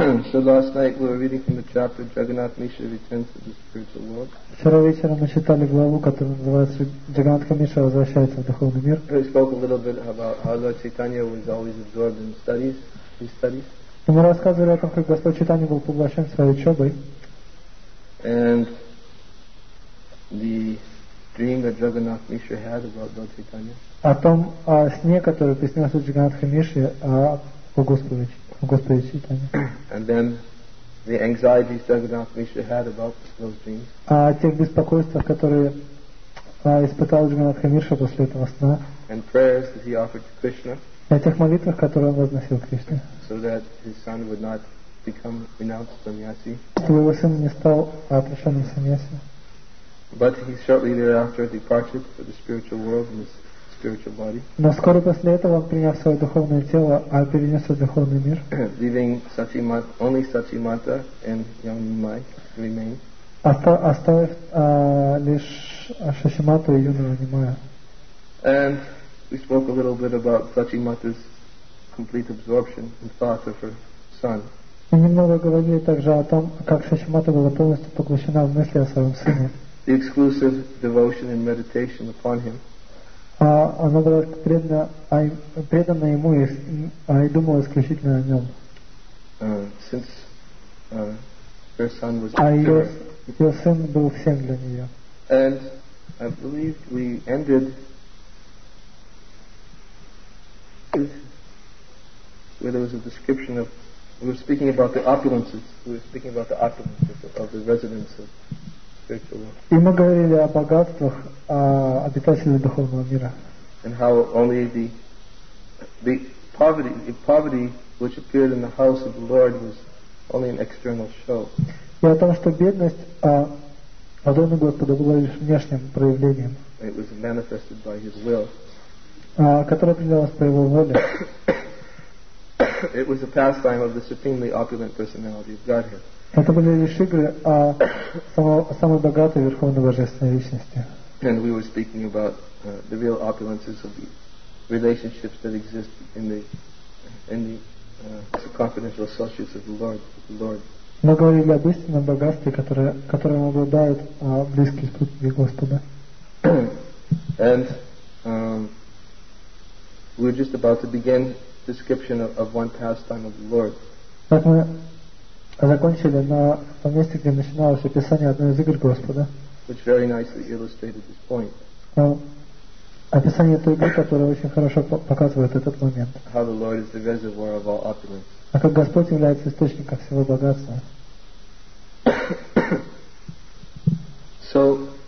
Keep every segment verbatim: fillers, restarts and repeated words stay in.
So last night we were reading from the chapter Jagannath Mishra returns to the spiritual world. Вчера вечером мы читали главу, которая называется «Джаганатха Мишра возвращается в духовный мир». We spoke a little bit about how Lord Chaitanya was always absorbed in studies, his studies. И мы рассказывали о том, как Господь Чайтанья был поглощен своей учебой. And the dream that Jagannath Mishra had about Lord Chaitanya. О том о сне, который приснился Джаганатха Мишре о Господе, о Господе Чайтанье. And then the anxieties Jagannath Mishra had about those dreams. О тех беспокойствах, которые испытал Джаганатха Мишра после этого сна. And prayers that he offered to Krishna. И о тех молитвах, которые он возносил к Кришне. So that his son would not become renounced sannyasi. Чтобы его сын не стал отреченным саньяси. But he shortly thereafter departed for the spiritual world in his spiritual body. Но вскоре после этого он, приняв свое духовное тело, перенесся в духовный мир. Leaving Sachimata, only Sachimata and young Nimai remained. Оставив а, лишь Шачимату и юного Нимая. And we spoke a little bit about Sachimata's complete absorption in thought of her son. Мы немного говорили также о том, как Шачимата была полностью поглощена в мысли о своем сыне. The exclusive devotion and meditation upon him. А, она была предана, а, предана ему и, а, и думала исключительно о нем. Uh, since uh, her son was а ее, ее сын был всем для нее. And I believe we ended where there was a description of, we were speaking about the opulences, we were speaking about the opulences of, of the residents of spiritual world. И мы говорили о богатствах о обитателей духовного мира. And how only the the poverty, the poverty which appeared in the house of the Lord was only an external show. И о том, что бедность а, в доме Господа была лишь внешним проявлением. It was manifested by His will. А, которое определялось по Его воле. It was a pastime of the supremely opulent personality of Godhead. Это были лишь игры о самой богатой верховной божественной личности. And we were speaking about uh, the real opulences of the relationships that exist in the in the uh, confidential associates of the Lord. Of the Lord. Мы говорили об истинном богатстве, которое, которым обладают а, близкие спутники Господа. And um, we were just about to begin description of, of one pastime of the Lord. Так мы закончили на том месте, где начиналось описание одной из игр Господа. Which very nicely illustrated this point. А, описание той игры, которая очень хорошо показывает этот момент. How the Lord is the reservoir of all opulence. А как Господь является источником всего богатства. So,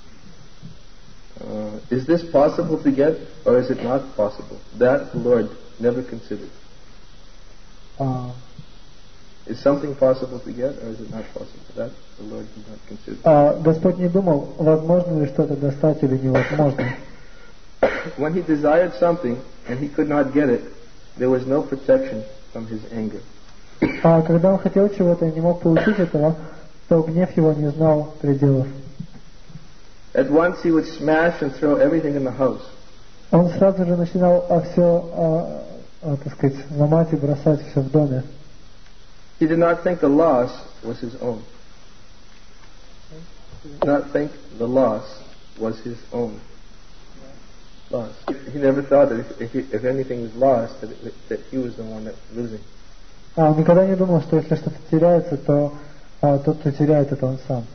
uh, is this possible to get, or is it not possible? That the Lord never considered. Uh, is something possible to get, or is it not possible? That the Lord did not consider. Uh, Господь не думал, возможно ли что-то достать или невозможно. When He desired something and He could not get it, there was no protection from His anger. А когда он хотел чего-то и не мог получить этого, то гнев его не знал пределов. At once he would smash and throw everything in the house. Он сразу же начинал а, все, а, а, так сказать, ломать и бросать все в доме. He did not think the loss was his own. He did not think the loss was his own. Loss. He never thought that if, if, he, if anything was lost, that, it, that he was the one that was losing. А, он никогда не думал, что если что-то теряется, то а, тот, кто теряет, это он сам.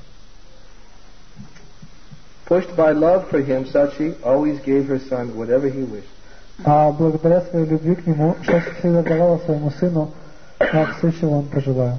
Pushed by love for him, Sachi always gave her son whatever he wished. А благодаря своей любви к нему, Шачи всегда давала своему сыну все, чего он пожелал.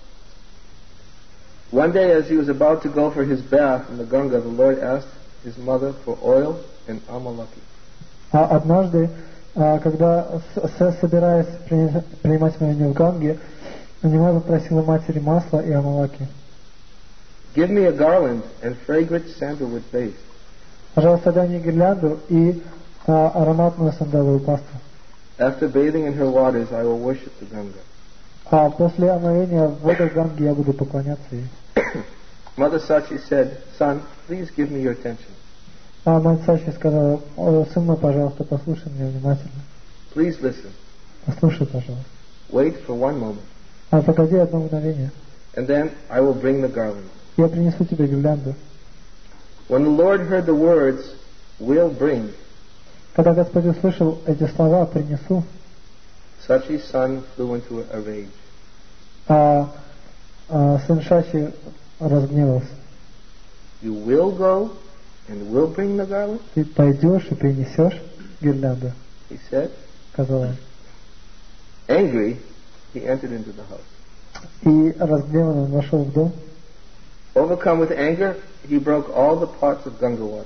One day, as he was about to go for his bath in the Ganga, the Lord asked his mother for oil and amalaki. А однажды, а, когда собираясь принимать смирение в Ганге, Нима попросила матери масла и амалаки. Give me a garland and fragrant sandalwood paste. Пожалуйста, дай мне гирлянду и а, ароматную сандаловую пасту. After bathing in her waters, I will worship the Ganga. А после омовения в водах Ганги я буду поклоняться ей. Mother Sachi said, "Son, please give me your attention." А мать Сачи сказала: сын мой, пожалуйста, послушай меня внимательно. Please listen. Послушай, пожалуйста. Wait for one moment. А погоди одно мгновение. And then I will bring the garland. Я принесу тебе гирлянду. When the Lord heard the words, will bring, Когда Господь услышал эти слова «принесу», Sachi's son flew into a rage. а, а сын Шачи разгневался. You will go and will bring the garland? Ты пойдешь и принесешь гирлянду, He said. сказал он. Angry, he entered into the house. И разгневанный он вошел в дом. Overcome with anger, he broke all the pots of Gangawar.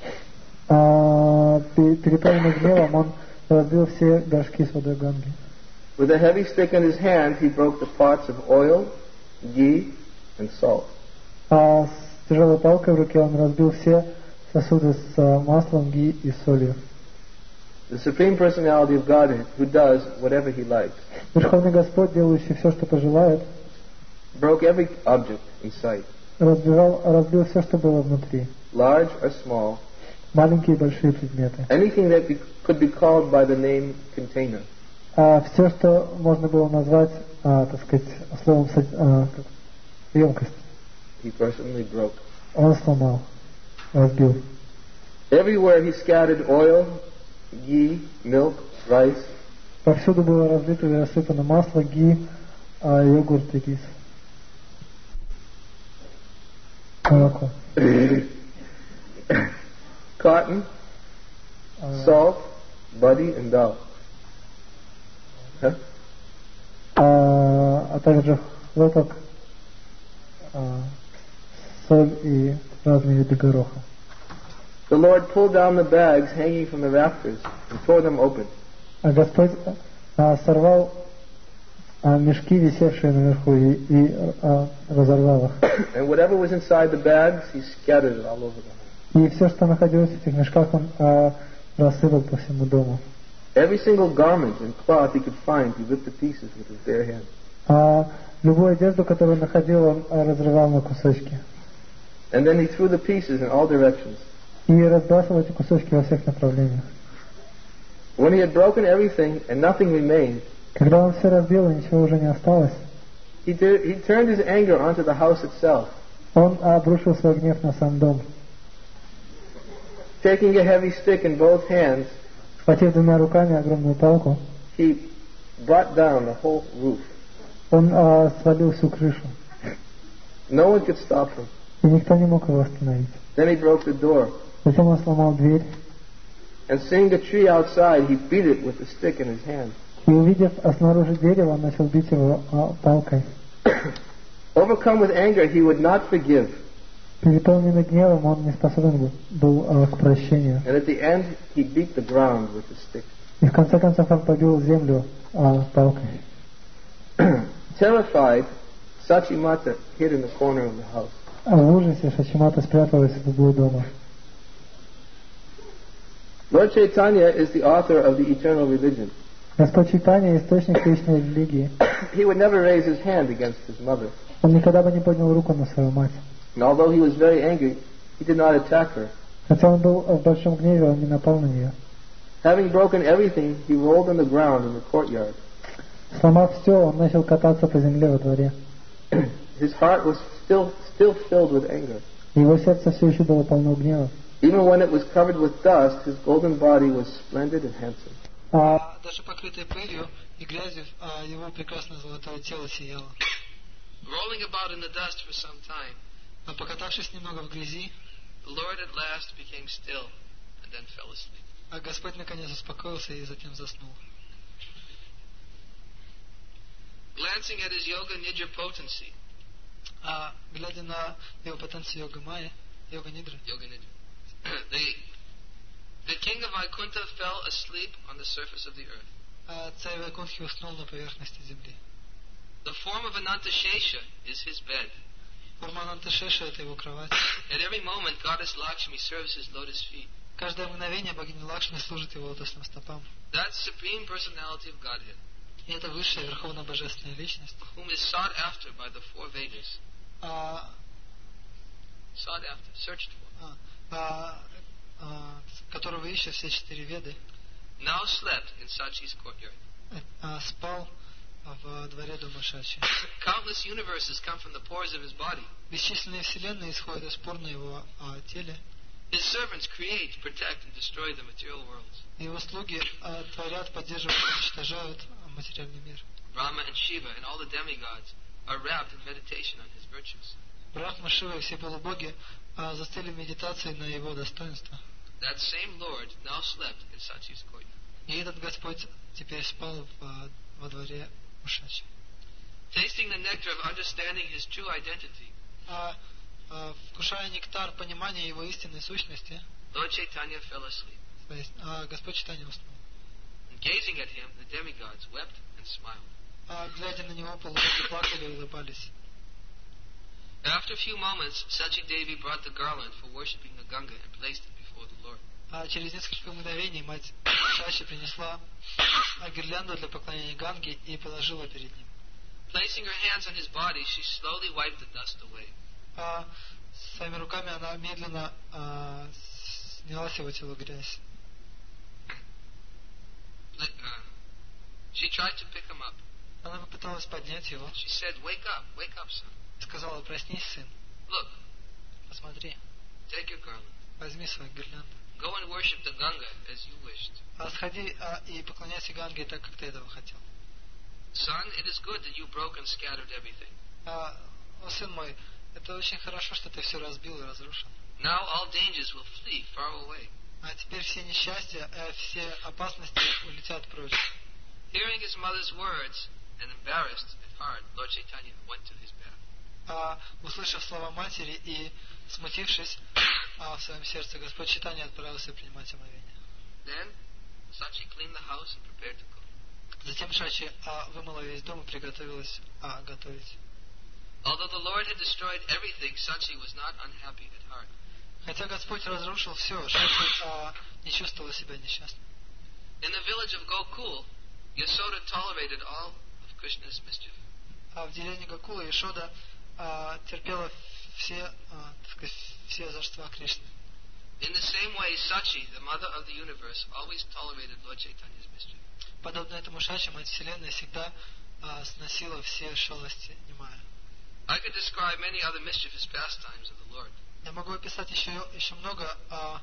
А, переполненный гневом, он разбил все горшки с водой Ганги. With a heavy stick in his hand, he broke the pots of oil, ghee, and salt. А с тяжелой палкой в руке он разбил все сосуды с а, маслом, ги и солью. The Supreme Personality of Godhead, who does whatever he likes, Верховный Господь, делающий все, что пожелает, broke every object in sight, разбивал, разбил все, что было внутри. large or small, Маленькие и большие предметы. anything that be, could be called by the name container. А все, что можно было назвать, а, так сказать, словом а, как, емкость, He personally broke. он сломал, разбил. Everywhere he scattered oil, ghee, milk, rice, Повсюду было разлито и рассыпано масло, ги, а, йогурт и рис. Молоко. cotton, А, salt, buddy, and dal. Huh? а, а также хлопок, а, соль и разные виды гороха. The Lord pulled down the bags hanging from the rafters and tore them open. А Господь а, сорвал а, мешки, висевшие наверху, и, и а, разорвал их. And whatever was inside the bags, he scattered it all over the house. И все, что находилось в этих мешках, он а, рассыпал по всему дому. Every single garment and cloth he could find, he ripped to pieces with his bare hands. А любую одежду, которую находил, он а, разрывал на кусочки. And then he threw the pieces in all directions. И разбрасывал эти кусочки во всех направлениях. When he had broken everything and nothing remained, Когда он все разбил и ничего уже не осталось, he, did, he turned his anger onto the house itself. он обрушил свой гнев на сам дом. Taking a heavy stick in both hands, Схватив двумя руками огромную палку, he brought down the whole roof. он а, свалил всю крышу. No one could stop him. И никто не мог его остановить. Then he broke the door. Затем он сломал дверь. And seeing a tree outside, he beat it with the stick in his hand. И увидев а снаружи дерево, он начал бить его а, палкой. Overcome with anger, he would not forgive. Переполненный гневом, он не способен был, был а, к прощению. And at the end, he beat the ground with the stick. И в конце концов он побил землю а, палкой. Terrified, Sachimata hid in the corner of the house. А в ужасе Шачимата спряталась в углу дома. Lord Chaitanya is the author of the eternal religion. Господь Чайтанья — источник вечной религии. He would never raise his hand against his mother. Он никогда бы не поднял руку на свою мать. And although he was very angry, he did not attack her. Хотя он был в большом гневе, он не напал на нее. Having broken everything, he rolled on the ground in the courtyard. Сломав все, он начал кататься по земле во дворе. His heart was still still filled with anger. Его сердце все еще было полно гнева. Even when it was covered with dust, his golden body was splendid and handsome. А даже покрытый пылью и грязью, а его прекрасное золотое тело сияло. Rolling about in the dust for some time, А покатавшись немного в грязи, the Lord at last became still and then fell asleep. а Господь наконец успокоился и затем заснул. Glancing at his yoga nidra potency, А глядя на его потенцию йога майя, йога нидры, yoga nidra, the the king of Vaikuntha fell asleep on the surface of the earth. а царь Вайкунтхи уснул на поверхности земли. The form of Ananta Shesha is his bed. Форма Ананташеша — это его кровать. At every moment, Goddess Lakshmi serves his lotus feet. Каждое мгновение богиня Лакшми служит его лотосным стопам. That supreme personality of Godhead, И это высшая верховная божественная личность, whom is sought after by the four Vedas, а, sought after, searched for, а, а, а, которого ищут все четыре веды, now slept in Sachi's courtyard. а, спал в дворе дома Шачи. Countless universes come from the pores of his body. Бесчисленные вселенные исходят из пор на его а, теле. His servants create, protect, and destroy the material worlds. Его слуги а, творят, поддерживают, уничтожают материальный мир. Brahma and Shiva and all the demigods are wrapped in meditation on his virtues. Брахма, Шива и все полубоги а, застыли в медитации на его достоинство. That same Lord now slept in Sachi's court. И этот Господь теперь спал в, во дворе у Шачи. Tasting the nectar of understanding his true identity, А, а, вкушая нектар понимания его истинной сущности, Lord Chaitanya fell asleep. то есть, а, Господь Чайтанья уснул. And gazing at him, the demigods wept and smiled. А, глядя на него, полубоги плакали и улыбались. After a few moments, Sachi Devi brought the garland for worshipping the Ganga and placed it before the Lord. А через несколько мгновений мать Шачи принесла а, гирлянду для поклонения Ганге и положила перед ним. Placing her hands on his body, she slowly wiped the dust away. А своими руками она медленно а, сняла с его тела грязь. Uh, she tried to pick him up. Она попыталась поднять его. She said, "Wake up, wake up, son. Сказала: проснись, сын. Look, Посмотри, take your garland. возьми свою гирлянду. Go and worship the Ganga as you wished. А сходи а, и поклоняйся Ганге так, как ты этого хотел. Son, it is good that you broke and scattered everything. А, о, сын мой, это очень хорошо, что ты все разбил и разрушил. Now all dangers will flee far away." А теперь все несчастья, э, все опасности улетят прочь. Hearing his mother's words and embarrassed at heart, Lord Chaitanya went to his bath. А, услышав слова матери и смутившись а, в своем сердце, Господь Чайтанья отправился принимать омовение. Then Sachi cleaned the house and prepared to cook. Затем Шачи а, вымыла весь дом и приготовилась а, готовить. Although the Lord had destroyed everything, Sachi was not unhappy at heart. Хотя Господь разрушил все, Шачи а, не чувствовала себя несчастной. In the village of Gokul, Yasoda tolerated all of Krishna's mischief. А в деревне Гокула Яшода а, терпела все, а, так сказать, все озорства Кришны. In the same way, Sachi, the mother of the universe, always tolerated Lord Chaitanya's mischief. Подобно этому Шачи, Мать Вселенной, всегда а, сносила все шалости Нимая. I could describe many other mischievous pastimes of the Lord. Я могу описать еще, еще много а,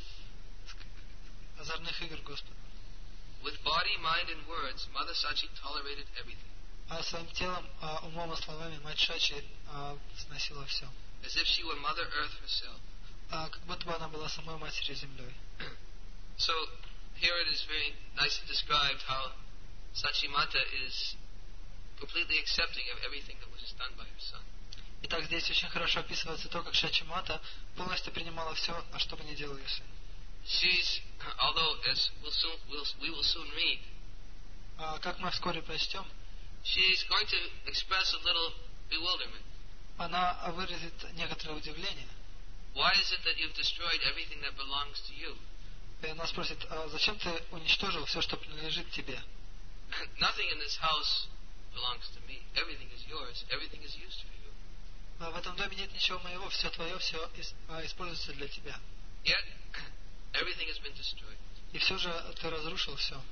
озорных игр Господа. With body, mind, and words, Mother Sachi tolerated everything. А своим телом, а, умом и словами Мать Шачи а, сносила все. As if she were Mother Earth herself. А, как будто бы она была самой Матерью Землей. So, here it is very nicely described how Sachimata is completely accepting of everything that was done by her son. Итак, здесь очень хорошо описывается то, как Шачи Мата полностью принимала все, а что бы ни делал ее сын. She's, although as we'll soon, we'll, we will soon read, А, как мы вскоре прочтем, she's going to express a little bewilderment. она выразит некоторое удивление. Why is it that you've destroyed everything that belongs to you? И она спросит: а зачем ты уничтожил все, что принадлежит тебе? Nothing in this house belongs to me. Everything is yours. Everything is used for you. А в этом доме нет ничего моего, все твое, все используется для тебя. Yet, everything has been destroyed. И все же ты разрушил все.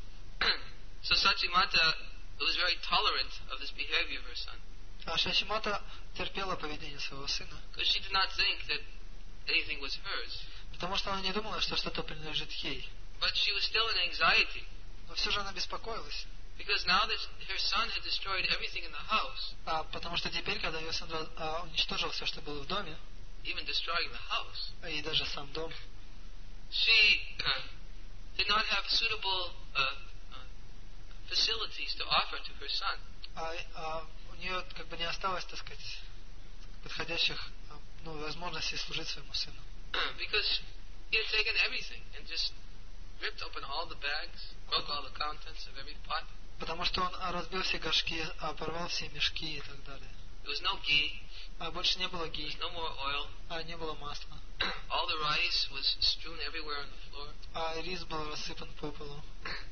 So Sachimata was very tolerant of this behavior of her son. А Шачимата терпела поведение своего сына, Because she did not think that anything was hers. потому что она не думала, что что-то принадлежит ей. But she was still in anxiety. Но все же она беспокоилась. Because now that her son had destroyed everything in the house, А, потому что теперь, когда ее сын а, уничтожил все, что было в доме, even destroying the house, а и даже сам дом, she uh, did not have suitable uh, uh, facilities to offer to her son. а, а у нее как бы не осталось, так сказать, подходящих а, ну, возможностей служить своему сыну. Because he had taken everything and just ripped open all the bags, broke all the contents of every pot. Потому что он а, разбил все горшки, а, порвал все мешки и так далее. There was no ghee, А больше не было ги, no more oil. а не было масла. All the rice was strewn everywhere on the floor. А рис был рассыпан по полу.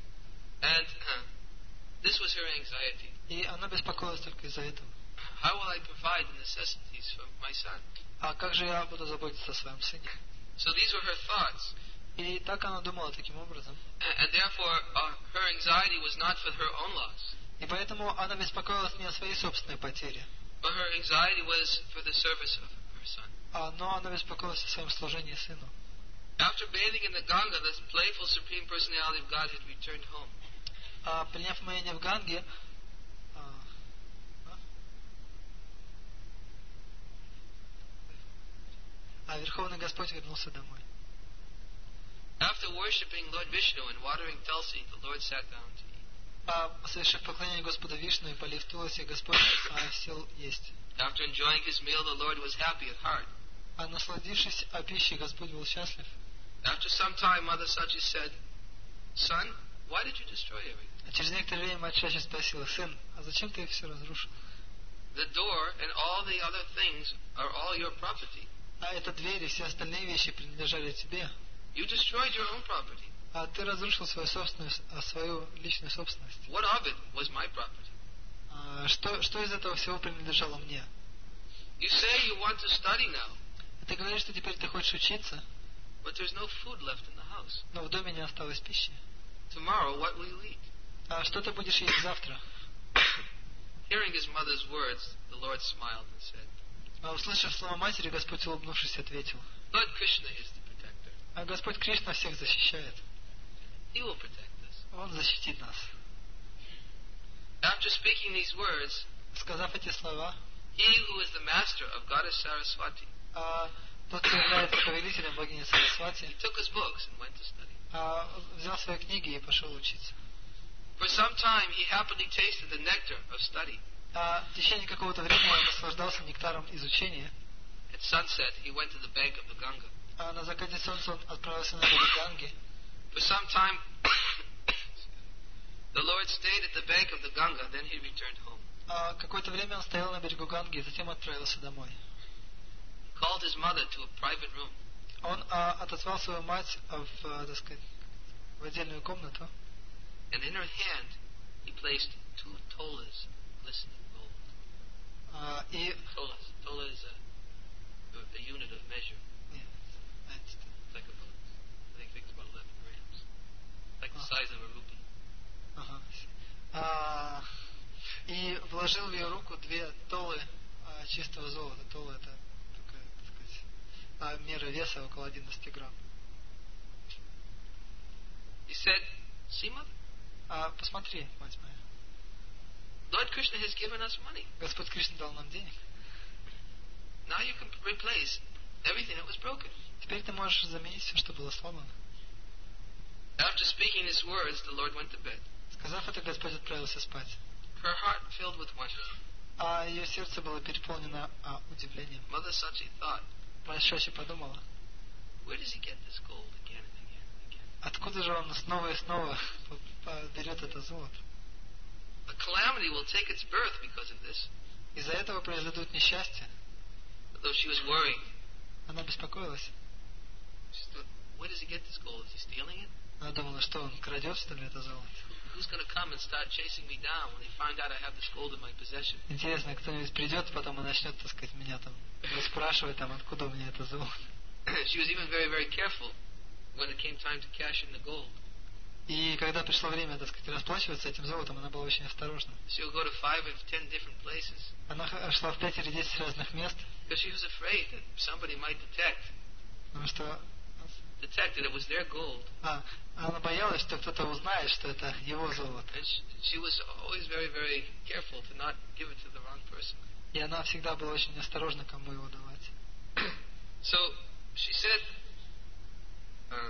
And uh, this was her anxiety. И она беспокоилась только из-за этого. How will I provide the necessities for my son? А как же я буду заботиться о своем сыне? So these were her thoughts. И так она думала таким образом. And therefore, uh, her anxiety was not for her own loss. И поэтому она беспокоилась не о своей собственной потере. But her anxiety was for the service of her son. А, но она беспокоилась о своем служении сыну. After bathing in the Ganga, the playful Supreme Personality of Godhead returned home. А, приняв омовение в Ганге, а, а Верховный Господь вернулся домой. After worshipping Lord Vishnu and watering Tulsi, the Lord sat down to eat. А, совершив поклонение Господу Вишну и полив Туласи, Господь а, сел есть. After enjoying his meal, the Lord was happy at heart. А насладившись о пище, Господь был счастлив. After some time, Mother Sachi said, "Son, why did you destroy everything?" А через некоторое время мать Шачи спросила: сын, а зачем ты все разрушил? The door and all the other things are all your property. А это двери и все остальные вещи принадлежали тебе. You destroyed your own property. А ты разрушил свою собственную, свою личную собственность. What of it was my property? А, что, что из этого всего принадлежало мне? You say you want to study now, Ты говоришь, что теперь ты хочешь учиться, but there's no food left in the house. но в доме не осталось пищи. Tomorrow, what will you eat? А что ты будешь есть завтра? Hearing his mother's words, the Lord smiled and said, А услышав слова матери, Господь, улыбнувшись, ответил: Lord Krishna is the protector. а Господь Кришна всех защищает. He will protect us. Он защитит нас. After speaking these words, Сказав эти слова, he who is the master of Goddess Saraswati, а, тот, кто является повелителем богини Сарасвати, he took his books and went to study. а, взял свои книги и пошел учиться. For some time, he happily tasted the nectar of study. А в течение какого-то времени он наслаждался нектаром изучения. At sunset, he went to the bank of the Ganga. А на закате солнца он отправился на берег Ганги. For some time, the Lord stayed at the bank of the Ganga, then he returned home. А какое-то время он стоял на берегу Ганги, затем отправился домой. He called his mother to a private room. Он а, отозвал свою мать в, а, так сказать, в отдельную комнату. And in her hand, he placed two tolas, glistening gold. А, и Tolas. Tola is a, a unit of measure. нет, знаете, It's like about, I think it's about eleven grams. Like the Ah. size of a rupee. ага. А, и вложил в ее руку две толы а, чистого золота. Тола — это такая, так сказать, а, мера веса около одиннадцати грамм. He said, "See, mother, А посмотри, мать моя, Lord Krishna has given us money. Господь Кришна дал нам денег. Now you can replace everything that was broken." Теперь ты можешь заменить все, что было сломано. After speaking these words, the Lord went to bed. Сказав это, Господь отправился спать. Her heart filled with wonder. А ее сердце было переполнено а, удивлением. Mother Sachi thought, Мать Шачи подумала: where does he get this gold again and again and again? откуда же он снова и снова берет это золото? A calamity will take its birth because of this. Из-за этого произойдут несчастья. Though she was worrying, Она беспокоилась. she thought, where does he get this gold? Is he stealing it? Она думала, что он крадет, что ли, это золото. Who's going to come and start chasing me down when they find out I have this gold in my possession? Интересно, кто-нибудь придет потом и начнет, так сказать, меня там расспрашивать, там, откуда у меня это золото. She was even very, very careful when it came time to cash in the gold. И когда пришло время, так сказать, расплачиваться этим золотом, она была очень осторожна. She would go to five or ten different places Она х- шла в пять или десять разных мест, because she was afraid that somebody might detect потому что detect that it was their gold. а, она боялась, что кто-то узнает, что это его золото. And she, she was always very, very careful to not give it to the wrong person. И она всегда была очень осторожна, кому его давать. So she said, uh,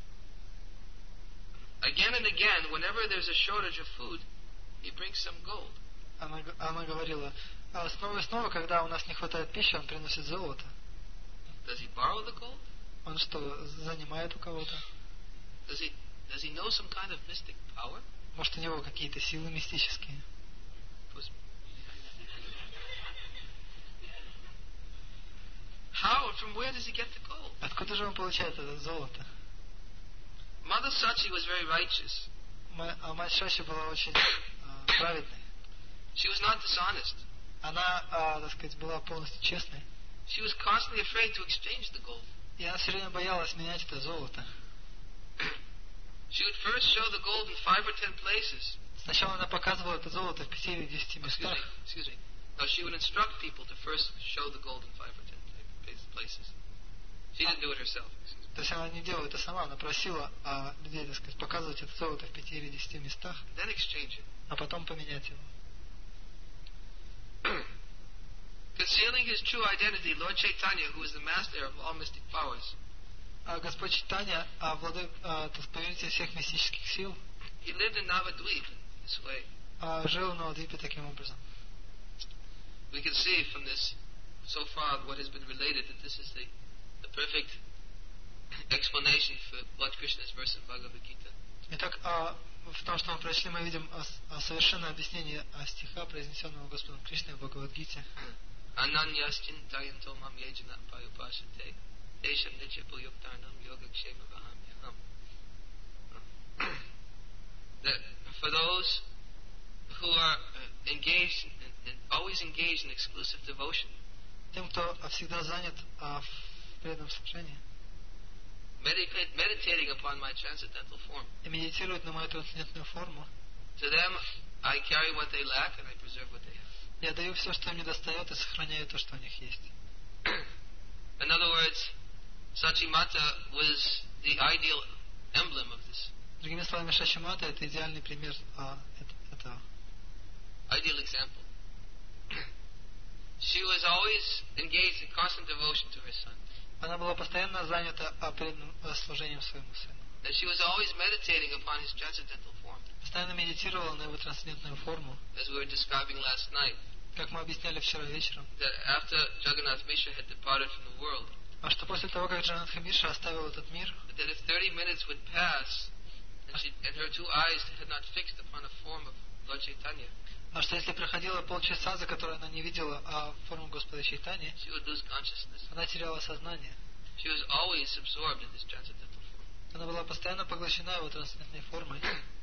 again and again, whenever there's a shortage of food, he brings some gold. Она, г- она говорила: а снова и снова, когда у нас не хватает пищи, он приносит золото. Does he borrow the gold? Он что, занимает у кого-то? Does he does he know some kind of mystic power? Может, у него какие-то силы мистические? Was- How and from where does he get the gold? Откуда же он получает это золото? Mother Sachi was very righteous. Ма- а мать Шачи была очень а, праведной. She was not dishonest. Она, а, так сказать, была полностью честной. She was constantly afraid to exchange the gold. И она все время боялась менять это золото. She would first show the gold in five or ten places. Сначала она показывала это золото в пяти или десяти Excuse me. местах. Excuse me. No, she would instruct people to first show the gold in five or ten places. She didn't do it herself. Excuse me. То есть она не делала это сама, она просила а, людей, так сказать, показывать это золото в пяти или десяти местах, Then exchange it. а потом поменять его. Concealing his true identity, Lord Chaitanya, who is the master of all mystic powers, А Господь Чайтанья, а владык, а, то есть повелитель всех мистических сил, he lived in Navadvip this way. а, жил на Навадвипе таким образом. We can see from this, so far, what has been related, that this is the, the perfect explanation for Lord Krishna's verse in Bhagavad Gita. Итак, а, в том, что мы прочли, мы видим а, а, совершенное объяснение а, стиха, произнесенного Господом Кришной в Бхагавад-гите. Ananyaschintayanto mam yejana payupashate desham nitya bhuyuktarnam yogakshema vahamyaham. That for those who are engaged, in, in, always engaged in exclusive devotion, Тем, кто всегда занят а, в преданном служении medita- meditating upon my transcendental form, и медитирует на мою трансцендентную форму, to them I carry what they lack and I preserve what they have. я даю все, что им недостает, и сохраняю то, что у них есть. In other words, Sachimata was the ideal emblem of this, Другими словами, Шачимата — это идеальный пример а, это, этого. ideal example. She was always engaged in constant devotion to her son. Она была постоянно занята а, преданным а, служением своему сыну. And she was always meditating upon his transcendental form, Постоянно медитировала на его трансцендентную форму, as we were describing last night. как мы объясняли вчера вечером. That after Jagannath Mishra had departed from the world, А что после того, как Джаганатха Миша оставил этот мир, that if thirty minutes would pass, and, she, and her two eyes had not fixed upon a form of Lord Chaitanya, а что если проходило полчаса, за которые она не видела а, форму Господа Чайтаньи, she would lose consciousness. она теряла сознание. She was always absorbed in his transcendental form. Она была постоянно поглощена его трансцендентной формой.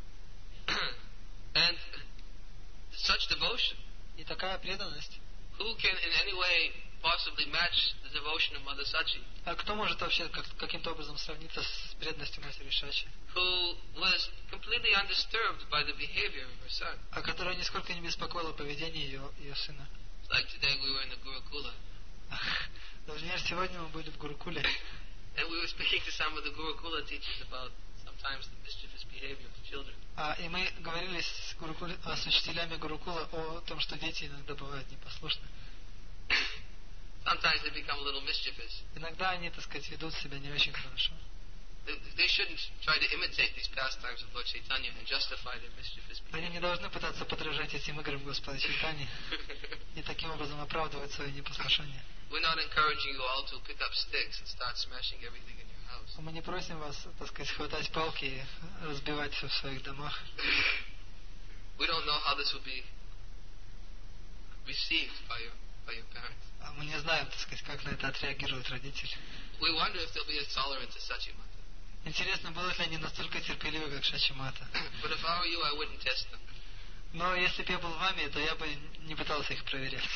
And such devotion, И такая преданность, who can in any way possibly match the devotion of Mother Sachi, а кто может вообще как, каким-то образом сравниться с преданностью матери Шачи, who was completely undisturbed by the behavior of her son? а которая нисколько не беспокоила поведение ее, ее сына. Like today we were in the Gurukula, Например, сегодня мы были в Гурукуле, and we were speaking to some of the Gurukula teachers about sometimes the mischievous behavior of the children. а, и мы говорили с, Гурукуле, а, с учителями Гурукула о том, что дети иногда бывают непослушны. Sometimes they become a little mischievous. Иногда они, так сказать, ведут себя не очень хорошо. They, they shouldn't try to imitate these pastimes of Lord Chaitanya and justify their mischievous behavior. Они не должны пытаться подражать этим играм Господа Чайтаньи и таким образом оправдывать свое непослушание. We're not encouraging you all to pick up sticks and start smashing everything in your house. Мы не просим вас, так сказать, хватать палки и разбивать все в своих домах. We don't know how this will be received by your by your parents. А мы не знаем, так сказать, как на это отреагируют родители. We wonder if they'll be as tolerant as Sachimata. Интересно, будут ли они настолько терпеливы, как Шачимата. But if I were you, I wouldn't test them. Но если бы я был вами, то я бы не пытался их проверять.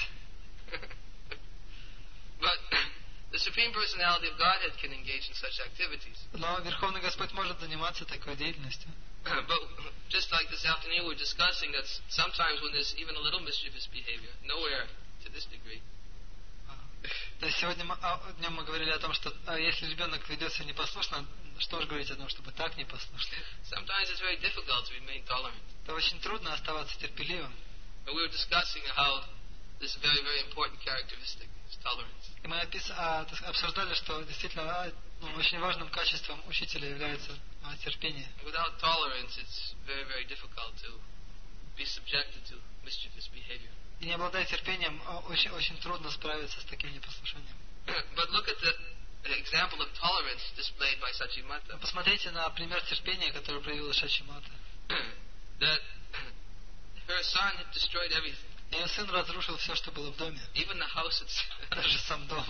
But the Supreme Personality of Godhead can engage in such activities. Но Верховный Господь может заниматься такой деятельностью. But just like this afternoon, we're discussing that sometimes when there's even a little mischievous behavior, nowhere to this degree. То есть сегодня мы, а, днем мы говорили о том, что а, если ребенок ведет себя непослушно, что же говорить о том, чтобы так непослушно? Sometimes it's very difficult to remain tolerant. То очень трудно оставаться терпеливым. But we were discussing how this very, very important characteristic is tolerance. И мы опис, а, так, обсуждали, что действительно а, ну, очень важным качеством учителя является а, терпение. Without tolerance, it's very, very difficult to be subjected to mischievous behavior. И не обладая терпением, а, очень, очень трудно справиться с таким непослушанием. But look at the example of tolerance displayed by Sachimata. Посмотрите на пример терпения, который проявила Шачимата. That her son had destroyed everything, Ее сын разрушил все, что было в доме, even the house itself. даже сам дом.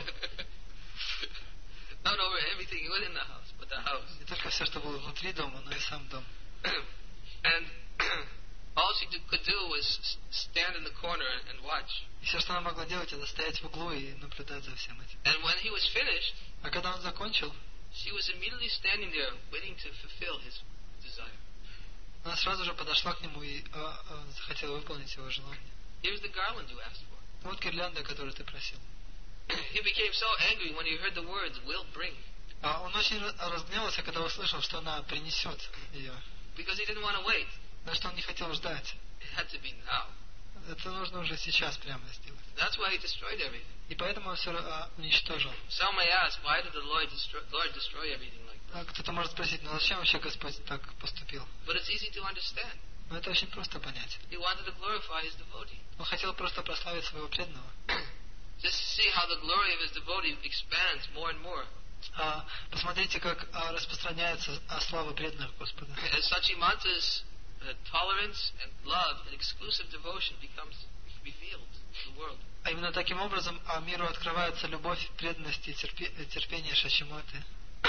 Not over everything within the house, but the house. Не только все, что было внутри дома, но и сам дом. And all she do- could do was stand in the corner and, and watch. И все, что она могла делать, это стоять в углу и наблюдать за всем этим. And when he was finished, А когда он закончил, she was immediately standing there waiting to fulfill his desire. она сразу же подошла к нему и а, а, захотела выполнить его желание. Here's the garland you asked for. Вот гирлянда, которую ты просил. He became so angry when he heard the words, will bring. А он очень разгневался, когда услышал, что она принесет ее. Because he didn't want to wait. Потому что он не хотел ждать. It had to be now. Это нужно уже сейчас прямо сделать. That's why he destroyed everything. И поэтому он все а, уничтожил. Some may ask, why did the Lord destroy, Lord destroy everything like А this? кто-то может спросить, ну зачем вообще Господь так поступил? But it's easy to understand. Но это очень просто понять. He wanted to glorify his devotee. Он хотел просто прославить своего преданного. Just to see how the glory of his devotee expands more and more. А, посмотрите, как а, распространяется а, слава преданных Господа. As Sachimanta's uh, tolerance and love and exclusive devotion becomes revealed to the world. А именно таким образом а, миру открывается любовь, преданность и терпе, терпение Шачиматы.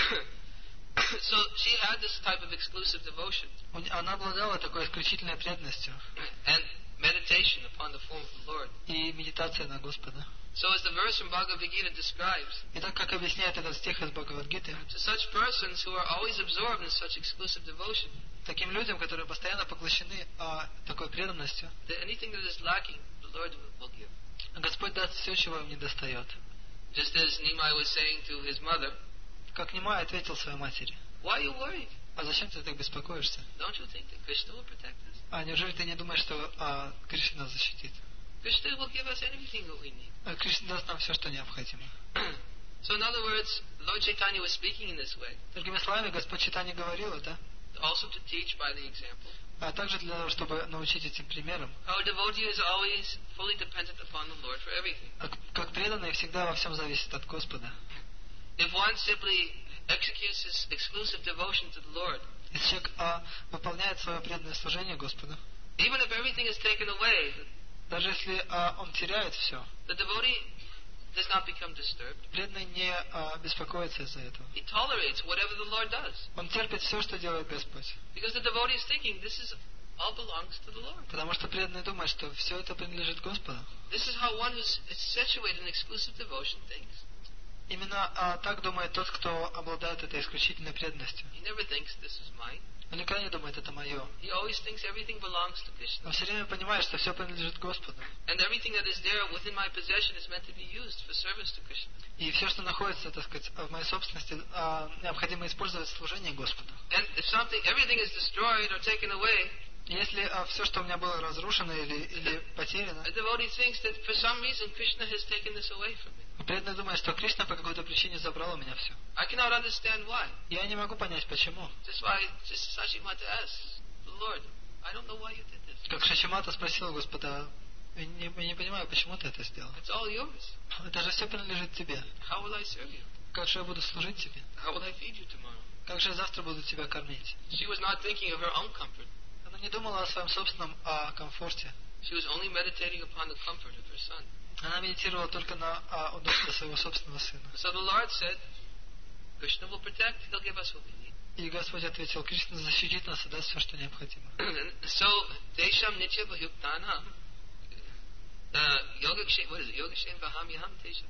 So she had this type of exclusive devotion. Она обладала такой исключительной преданностью. And meditation upon the form of the Lord. И медитация на Господа. So as the verse from Bhagavad Gita describes, и так как объясняет этот стих из Бхагавад-гиты, to such persons who are always absorbed in such exclusive devotion, таким людям, которые постоянно поглощены а, такой преданностью, that anything that is lacking, the Lord will give. Господь даст все, чего им не достает. Just as Nimai was saying to his mother, как Нимай ответил своей матери, why are you worried? А зачем ты так беспокоишься? Don't you think that Krishna will protect us? А неужели ты не думаешь, что а, Кришна нас защитит? Krishna will give us anything that we need. А Кришна даст нам все, что необходимо. So in other words, Lord Chaitanya was speaking in this way. Другими словами, Господь Чайтанья говорил это, also to teach by the example. А также для того, чтобы научить этим примером. Our devotee is always fully dependent upon the Lord for everything. Как преданный всегда во всем зависит от Господа. If one simply executes his exclusive devotion to the Lord, если человек а, выполняет свое преданное служение Господу, even if everything is taken away, даже если а, он теряет все, the devotee does not become disturbed. Преданный не а, беспокоится из-за этого. He tolerates whatever the Lord does. Он терпит все, что делает Господь. Because the devotee is thinking, this is all belongs to the Lord. Потому что преданный думает, что все это принадлежит Господу. This is how one who is situated in exclusive devotion thinks. Именно а, так думает тот, кто обладает этой исключительной преданностью. He never thinks this is mine. Он никогда не думает, это мое. He always thinks everything belongs to Krishna. Он все время понимает, что все принадлежит Господу. And everything that is there within my possession is meant to be used for service to Krishna. И все, что находится, так сказать, в моей собственности, а, необходимо использовать в служении Господу. And if something, everything is destroyed or taken away, если а, все, что у меня было разрушено или, или потеряно, a devotee thinks that for some reason Krishna has taken this away from me. преданный думает, что Кришна по какой-то причине забрал у меня все. I cannot understand why. Я не могу понять, почему. That's why just Sachimata asks the Lord, I don't know why you did this. Как Шачимата спросила Господа, я не, я не понимаю, почему ты это сделал. It's all yours. Это же все принадлежит тебе. How will I serve you? Как же я буду служить тебе? How will I feed you tomorrow? Как же я завтра буду тебя кормить? She was not thinking of her own comfort. Она не думала о своем собственном о комфорте. She was only meditating upon the comfort of her son. Она медитировала только на о удобстве своего собственного сына. So the Lord said, Krishna will protect, he'll give us what we need. И Господь ответил, Кришна защитит нас и даст все, что необходимо. So, Desham Nitya Bhahyuktana, Yogakshem, what is it? Yogakshem Vahamyaham Desham.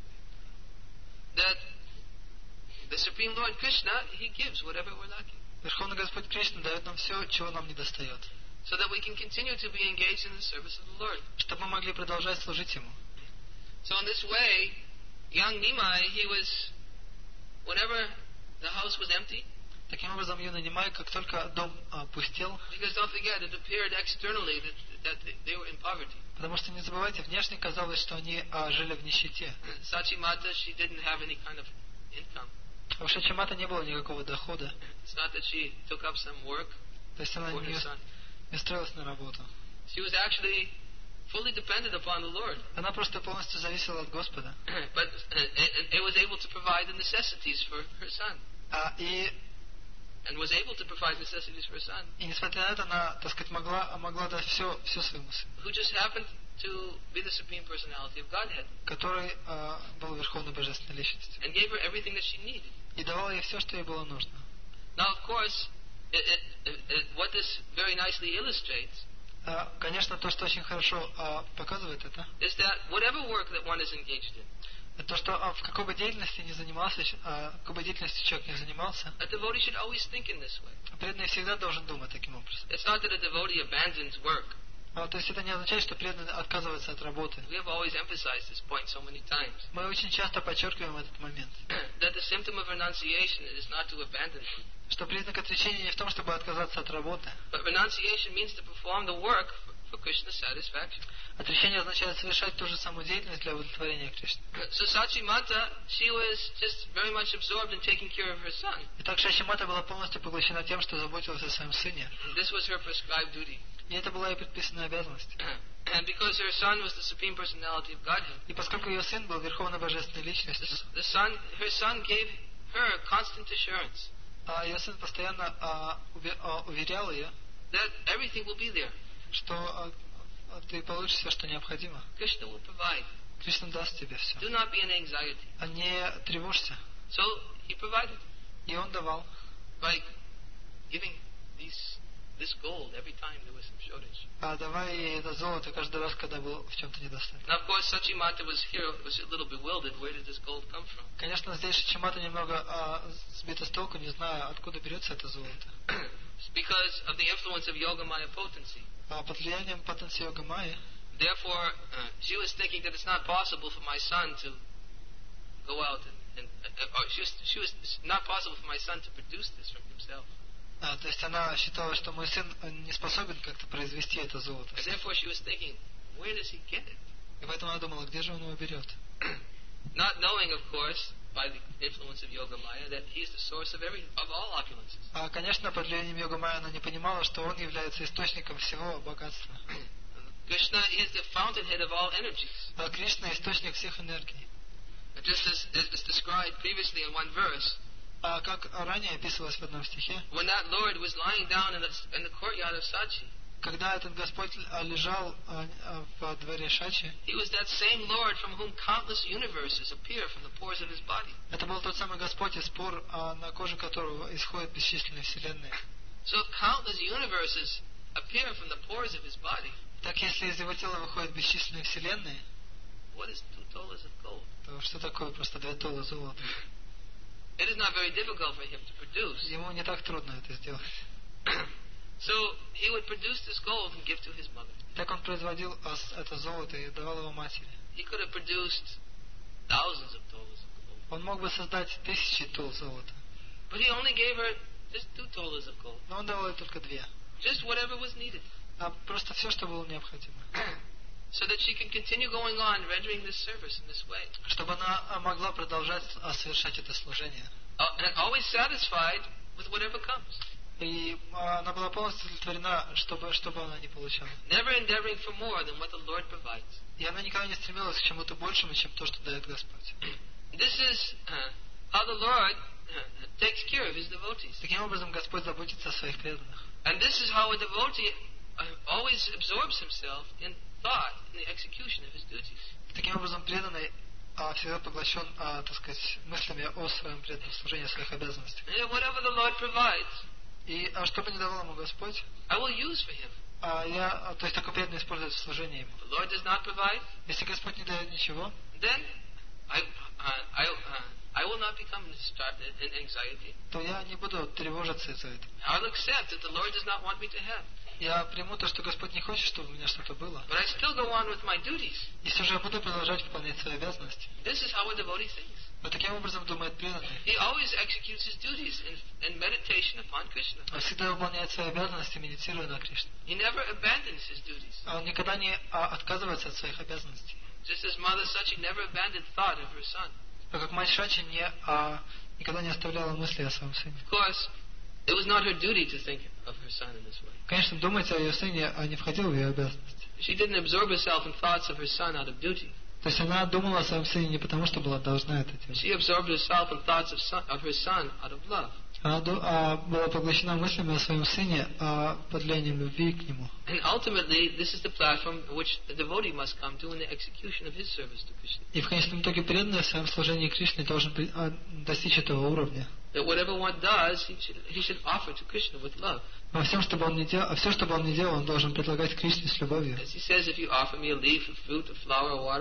That the Supreme Lord Krishna, He gives whatever we're lacking. Верховный Господь Кришна дает нам все, чего нам не достает. So that we can continue to be engaged in the service of the Lord. Чтобы мы могли продолжать служить Ему. So in this way, young Nimai, he was, whenever the house was empty, таким образом, юный Нимай, как только дом а, пустел, because don't forget, it appeared externally that, that they were in poverty. Потому что, не забывайте, внешне казалось, что они а, жили в нищете. Sachimata, she didn't have any kind of income. У Шачимата не было никакого дохода. It's not that she took up some work То есть она for не, her son. не устроилась на работу. She was actually fully dependent upon the Lord. Она просто полностью зависела от Господа. But uh, it was able to provide the necessities for her son. А, и, and was able to provide necessities for her son. И несмотря на это, она, так сказать, могла, могла дать все, все своему сыну. Who just happened to be the supreme personality of Godhead. Который а, был верховной божественной личностью. And gave her everything that she needed. И давал ей все, что ей было нужно. Now, of course, it, it, it, what this very nicely illustrates. А, конечно, то, что очень хорошо а, показывает это. Is that whatever work that one is engaged in. То, что а, в какой бы деятельности не занимался, а, какой бы деятельности человек не занимался, a devotee should always think in this way. преданный всегда должен думать таким образом. It's not that a devotee abandons work. А, то есть это не означает, что преданный отказывается от работы. We have always emphasized this point so many times. Мы очень часто подчеркиваем этот момент. That the symptom of renunciation is not to abandon it. Что признак отречения не в том, чтобы отказаться от работы. But renunciation means to perform the work for, for Krishna's satisfaction. Отречение означает совершать ту же самую деятельность для удовлетворения Кришны. So Sachimata, she was just very much absorbed in taking care of her son. Итак, Шачимата была полностью поглощена тем, что заботилась о своем сыне. This was her prescribed duty. И это была ее предписанная обязанность. And because her son was the supreme personality of Godhead, И поскольку ее сын был верховной божественной личностью, the son, her son gave her constant assurance а ее сын постоянно а, уве- а, уверял ее, that everything will be there. что а, а, ты получишь все, что необходимо. Krishna will provide. Кришна даст тебе все. Do not be in anxiety. А не тревожься. So he provided И он давал. by giving these this gold every time there was some shortage. А давай ей это золото каждый раз, когда был в чем-то недостаток. Now, of course, Sachimata was here was a little bewildered. Where did this gold come from? Конечно, здесь Шачимата немного а, сбита с толку, не знаю, откуда берется это золото. Because of the influence of Yogamaya potency. А под влиянием потенции Йога Майи, Therefore, uh, she was thinking that it's not possible for my son to go out and, and uh, or she was she was it's not possible for my son to produce this from himself. а, то есть она считала, что мой сын не способен как-то произвести это золото. And therefore, she was thinking, where does he get it? И поэтому она думала, где же он его берет. Not knowing, of course, by the influence of Yogamaya, that he is the source of every of all opulences. А, конечно, под влиянием Йога Майи она не понимала, что он является источником всего богатства. Krishna is the fountainhead of all energies. А Кришна источник всех энергий. Just as, as described previously in one verse, А как ранее описывалось в одном стихе, when that Lord was lying down in the, in the courtyard of Sachi, когда этот Господь лежал а, а, в дворе Шачи, he was that same Lord from whom countless universes appear from the pores of his body. это был тот самый Господь, из пор, а, на коже которого исходят бесчисленные вселенные. So if countless universes appear from the pores of his body, Так если из его тела выходят бесчисленные вселенные, what is two dollars of gold? то что такое просто две толы золота? It is not very difficult for him to produce. Ему не так трудно это сделать. So he would produce this gold and give to his mother. Так он производил это золото и давал его матери. He could have produced thousands of dollars of gold. Он мог бы создать тысячи тол золота, But he only gave her just two dollars of gold. но он давал ей только две. Just whatever was needed. А просто все, что было необходимо. So that she can continue going on rendering this service in this way. Чтобы она могла продолжать совершать это служение. Uh, and always satisfied with whatever comes. И она была полностью удовлетворена, чтобы, чтобы она не получала. Never endeavoring for more than what the Lord provides. И она никогда не стремилась к чему-то большему, чем то, что дает Господь. This is uh, how the Lord uh, takes care of his devotees. Таким образом, Господь заботится о своих преданных. And this is how a devotee uh, always absorbs himself in thought in the execution of his duties. Таким образом, преданный а, всегда поглощен, а, так сказать, мыслями о своем преданном служении, о своих обязанностях. And whatever the Lord provides, И а что бы ни давал ему Господь, I will use for him. а я, а, то есть такой преданный использует в служении ему. If the Lord does not provide, Если Господь не дает ничего, then I, uh, I, uh, I will not become in, in anxiety. то я не буду тревожиться из-за этого. I'll accept that the Lord does not want me to have. Я приму то, что Господь не хочет, чтобы у меня что-то было. But I still go on with my duties. И все же я буду продолжать выполнять свои обязанности. This is how a devotee thinks. Вот таким образом думает преданный. He always executes his duties in, in meditation upon Krishna. Он всегда выполняет свои обязанности, медитируя на Кришну. He never abandons his duties. А он никогда не а, отказывается от своих обязанностей. Just as Mother Sachi never abandoned thought of her son. Так как мать Шачи не, а, никогда не оставляла мысли о своем сыне. Of course, it was not her duty to think of her son in this way. Конечно, думать о ее сыне а не входило в ее обязанности. She didn't absorb herself in thoughts of her son out of duty. То есть она думала о своем сыне не потому, что была должна это делать. She absorbed herself in thoughts of, son, of her son out of love. Она ду- а, была поглощена мыслями о своем сыне а, под влиянием любви к нему. And ultimately, this is the platform which the devotee must come to in the execution of his service to Krishna. И в конечном итоге преданный в своем служении Кришне должен при- а, достичь этого уровня. That whatever one does, he should, he should offer to Krishna with love. Во всем, что бы он ни делал, все, что бы он ни делал, он должен предлагать Кришне с любовью. As he says, if you offer me a leaf, a fruit, a flower, or water,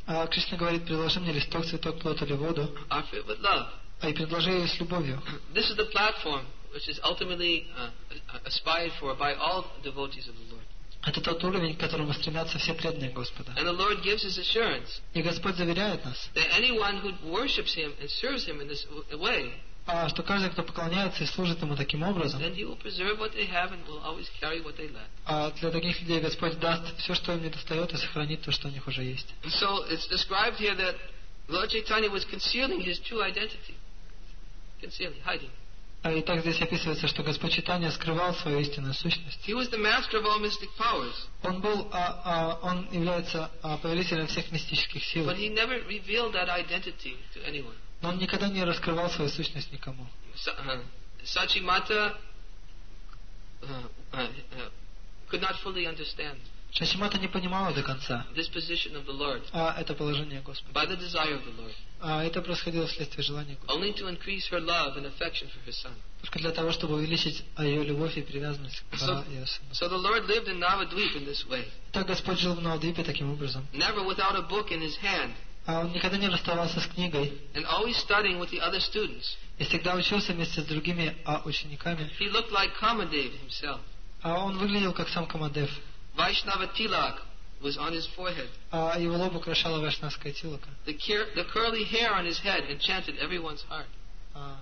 А Кришна говорит: предложи мне листок, цветок, плод или воду, Offer it with love. а и предложи ее с любовью. This is the platform which is ultimately uh, aspired for by all devotees of the Lord. Это тот уровень, к которому стремятся все преданные Господа. And the Lord gives His assurance И Господь заверяет нас, that anyone who worships Him and serves Him in this way, а, что каждый, кто поклоняется и служит Ему таким образом, then He will preserve what they have and will always carry what they lack. а для таких людей Господь даст все, что им не достает, и сохранит то, что у них уже есть. And so it's described here that Lord Chaitanya was concealing His true identity. Concealing, hiding. И так здесь описывается, что Господь Чайтанья скрывал свою истинную сущность. He was the master of all mystic powers. Он был, а, а, он является а, повелителем всех мистических сил, But he never revealed that identity to anyone. но он никогда не раскрывал свою сущность никому. Sa- uh, Sachimata uh, uh, uh, could not fully understand Шачимата не понимала до конца this position of the Lord а, это положение Господа. by the desire of the Lord, А, это происходило вследствие желания Господа. only to increase her love and affection for His Son. Только для того, чтобы увеличить а, ее любовь и привязанность к So, а, ее сыну. so the Lord lived in Navadvip in this way, Так Господь жил в Навадвипе таким образом. never without a book in his hand, А он никогда не расставался с книгой and always studying with the other students. и всегда учился вместе с другими а, учениками. He looked like Kamadev himself. А он выглядел как сам Камадев. Vaishnava Tilak was on his forehead. А его лоб украшала вайшнавская тилока. The, cur- the curly hair on his head enchanted everyone's heart. А,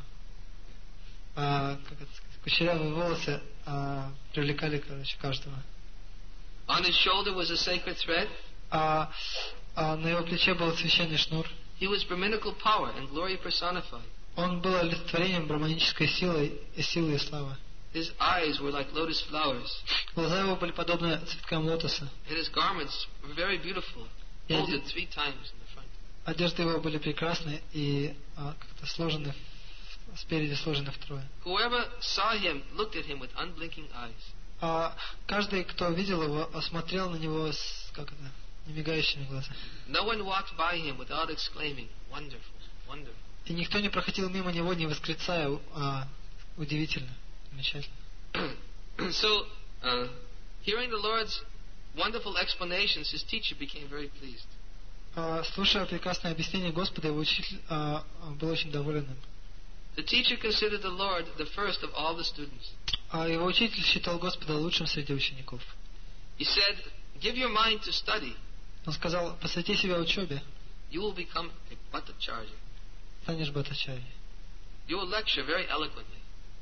а, как это сказать, кучерявые волосы а, привлекали, короче, каждого. On his shoulder was a sacred thread. А, а на его плече был священный шнур. He was Brahminical power and glory personified. Он был олицетворением браманической силы, силы и славы. His eyes were like lotus flowers, Глаза его были подобны цветкам лотоса. and his garments were very beautiful, Yeah, folded the- three times in the front. Одежды его были прекрасны и а, как-то сложены, в- спереди сложены втрое. Whoever saw him looked at him with unblinking eyes. А каждый, кто видел его, смотрел на него с, как это, немигающими глазами. No one walked by him without exclaiming, "Wonderful, wonderful." И никто не проходил мимо него, не восклицая а, удивительно, замечательно. So, uh, hearing the Lord's wonderful explanations, his teacher became very pleased. А, слушая прекрасное объяснение Господа, его учитель а, был очень доволен им. The teacher considered the Lord the first of all the students. А его учитель считал Господа лучшим среди учеников. He said, "Give your mind to study. Он сказал: посвяти себя учебе, You will become a Bhattacharya. станешь бхаттачарьей. You will lecture very eloquently."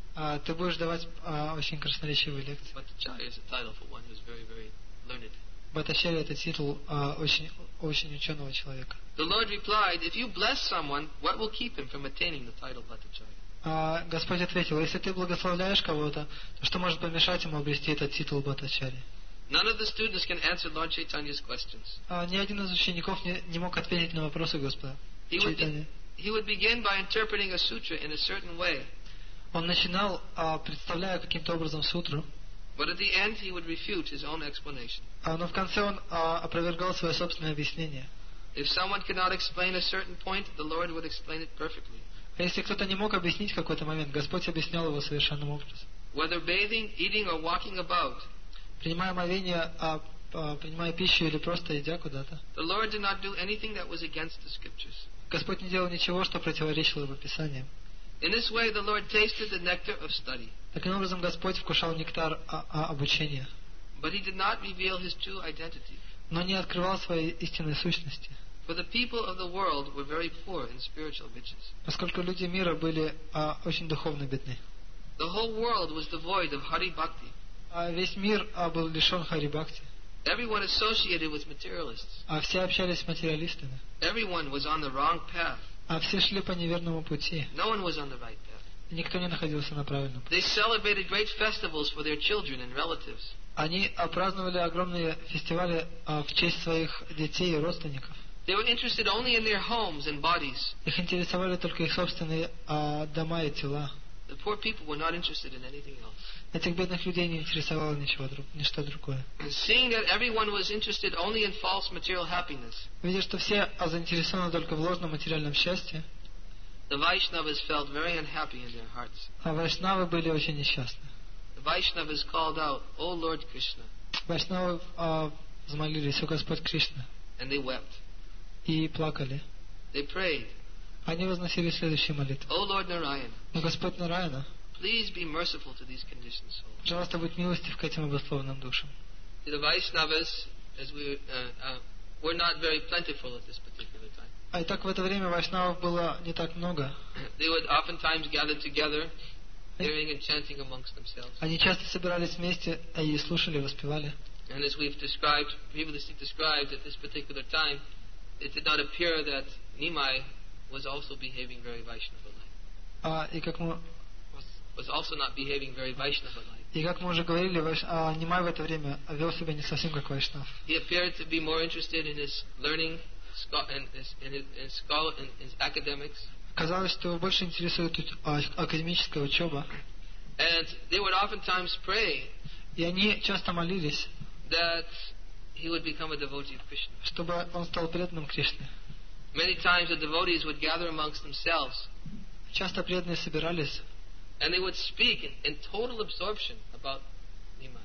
А ты будешь давать а, очень красноречивые лекции. Bhattacharya is a title for one who is very, very learned. Бхаттачарья — это титул а, очень, очень ученого человека. The Lord replied, "If you bless someone, what will keep him from attaining the title Bhattacharya?" А Господь ответил: если ты благословляешь кого-то, то что может помешать ему обрести этот титул бхаттачарьи? None of the students can answer Lord Chaitanya's questions. А ни один из учеников не, не мог ответить на вопросы Господа He would, Чайтаньи. be, he would begin by interpreting a sutra in a certain way, Он начинал, а, представляя каким-то образом сутру, but at the end he would refute his own explanation. а, но в конце он а, опровергал свое собственное объяснение. If someone could not explain a certain point, the Lord would explain it perfectly. А если кто-то не мог объяснить какой-то момент, Господь объяснял его совершенным образом. Whether bathing, eating, or walking about, Принимая омовение, а, а, принимая пищу или просто идя куда-то, the Lord did not do anything that was against the scriptures. Господь не делал ничего, что противоречило его Писаниям. In this way, the Lord tasted the nectar of study, Таким образом, Господь вкушал нектар а, а, обучения, but he did not reveal his true identity. но не открывал своей истинной сущности, For the people of the world were very poor in spiritual riches. поскольку люди мира были а, очень духовно бедны. The whole world was devoid of Hari Bhakti. А весь мир а, был лишен Хари-бхакти, Everyone associated with materialists. а все общались с материалистами, Everyone was on the wrong path. а все шли по неверному пути, No one was on the right path. и никто не находился на правильном пути. They celebrated great festivals for their children and relatives. Они а, праздновали огромные фестивали а, в честь своих детей и родственников. They were interested only in their homes and bodies. Их интересовали только их собственные а, дома и тела. The poor people were not interested in anything else. Этих бедных людей не интересовало ничего, друг- ничто другое. And seeing that everyone was interested only in false material happiness, Видя, что все а, заинтересованы только в ложном материальном счастье, the Vaishnavas felt very unhappy in their hearts. а вайшнавы были очень несчастны. The Vaishnavas called out, "O Lord Krishna," Вайшнавы а, взмолились: «О Господь Кришна!» and they wept. и плакали. They prayed, Они возносили следующие молитвы. O Lord Narayan, «О Господь Нараяна, please be merciful to these conditioned souls. пожалуйста, будь милостив к этим обусловленным душам». The Vaishnavas, as we uh, uh, were not very plentiful at this particular time. А и так в это время вайшнавов было не так много. They would oftentimes gather together, hearing and chanting amongst themselves. Они часто собирались вместе и слушали, воспевали. And as we've described, previously described, at this particular time, it did not appear that Nimai was also behaving very Vaishnava-like. А, и как мы Was also not behaving very Vaishnava-like. И как мы уже говорили, вайш... а, Нимай в это время вел себя не совсем как вайшнав. He appeared to be more interested in his learning, in his, in his, in his, scholar, in his academics. Казалось, что его больше интересует а, академическая учеба. And they would oftentimes pray И они часто молились, that he would become a devotee of Krishna. чтобы он стал преданным Кришне. Many times the devotees would gather amongst themselves, Часто преданные собирались, and they would speak in, in total absorption about Nimai.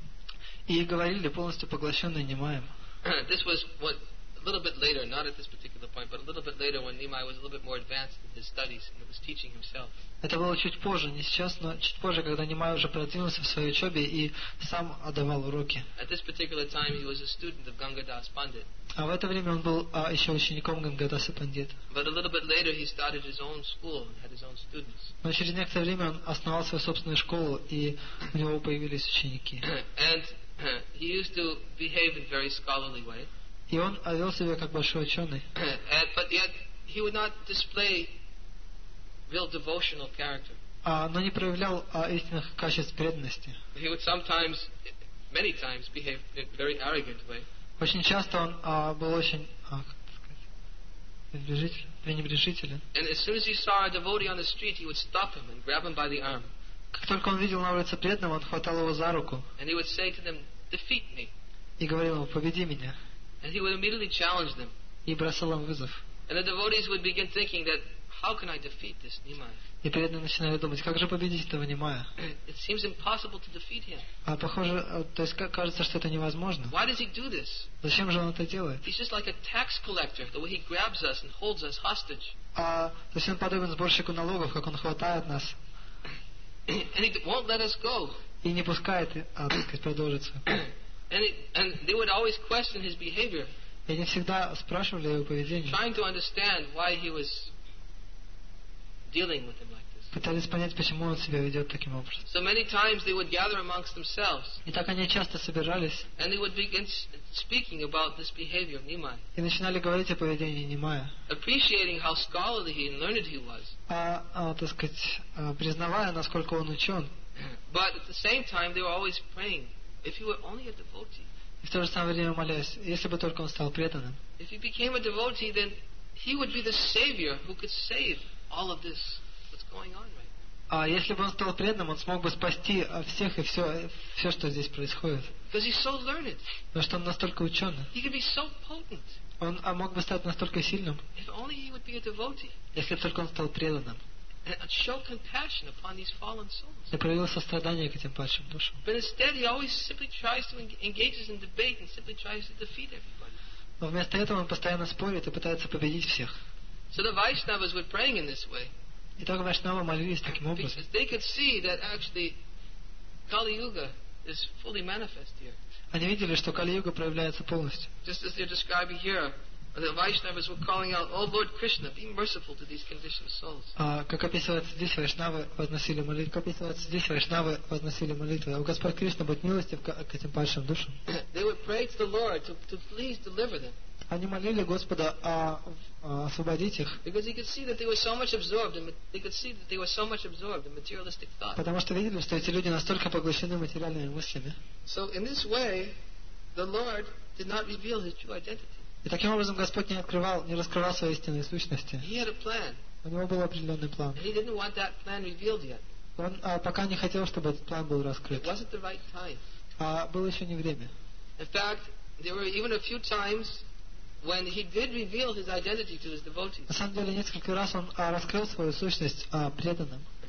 и говорили, полностью поглощенные Нимаем. This was what a little bit later, not at this particular point, but a little bit later when Nimai was a little bit more advanced in his studies and was teaching himself. Это было чуть позже, не сейчас, но чуть позже, когда Нимай уже продвинулся в своей учебе и сам отдавал уроки. At this particular time, he was a student of Gangadas Pandit. А в это время он был а, еще учеником Гангадаса Пандита. But a little bit later, he started his own school and had his own students. Но через некоторое время он основал свою собственную школу, и у него появились ученики. And he used to behave in a very scholarly way. И он вел себя как большой ученый. And, but yet, he would not display real devotional character. А, но не проявлял а, истинных качеств преданности. He would sometimes, many times, behave in a very arrogant way. Очень часто он а, был очень а, как сказать, пренебрежителен, пренебрежителен. And as soon as he saw a devotee on the street, he would stop him and grab him by the arm. Как только он видел на улице преданного, он хватал его за руку And he would say to them, defeat me. и говорил ему: «Победи меня». And he would immediately challenge them. И бросал им вызов. And the devotees would begin thinking that, how can I defeat this Nimai? И преданные начинали думать: как же победить этого Нимая? It seems impossible to defeat him. А похоже, а, то есть как- кажется, что это невозможно. Why does he do this? Зачем же он это делает? He's just like a tax collector, the way he grabs us and holds us hostage. А, то есть он подобен сборщику налогов, как он хватает нас And he won't let us go. и не пускает, а, так сказать, продолжить свой путь. And, it, and they would always question his behavior, И они всегда спрашивали о его поведении, trying to understand why he was dealing with him like this. пытались понять, почему он себя ведет таким образом. So many times they would gather amongst themselves, И так они часто собирались and they would begin s- speaking about this behavior of Nimai, и начинали говорить о поведении Нимая, appreciating how scholarly he and learned he was. а, а, так сказать, а, признавая, насколько он учен. But at the same time, they were always praying, if he were only a devotee, И в то же самое время молясь, если бы только он стал преданным, if he became a devotee, then he would be the savior who could save all of this that's going on right now. а если бы он стал преданным, он смог бы спасти а, всех и все, все, что здесь происходит. Because he's so learned. Потому что он настолько ученый. He could be so potent. Он а, мог бы стать настолько сильным, If only he would be a devotee если бы только он стал преданным and show compassion upon these fallen souls. и проявил сострадание к этим падшим душам. But instead, he always simply tries to en- engages in debate and simply tries to defeat everybody. Но вместо этого он постоянно спорит и пытается победить всех. So the Vaishnavas were praying in this way И так Вайшнавы молились таким образом. because they could see that actually Kali Yuga is fully manifest here. Они видели, что Кали-юга проявляется полностью. Just as they're describing here, the Vaishnavas were calling out, "Oh Lord Krishna, be merciful to these conditioned souls." А, как описывается здесь, Вайшнавы возносили молитвы. Как описывается здесь, Вайшнавы возносили молитвы. А Господь Кришна, будь милостив к, к этим падшим душам. They would pray to the Lord to, to please deliver them Они молили Господа а, а, освободить их, because he could see that they were so much absorbed in they could see that they were so much absorbed in materialistic thought. потому что видели, что эти люди настолько поглощены материальными мыслями. So in this way, the Lord did not reveal his true identity. И таким образом Господь не открывал, не раскрывал свои истинные сущности. He had a plan, У него был определенный план. and he didn't want that plan revealed yet. Он а, пока не хотел, чтобы этот план был It раскрыт. wasn't the right time. А было еще не время. In fact, there were even a few times when he did reveal his identity to his devotees. На самом деле, несколько раз он а, раскрыл свою сущность а, преданным.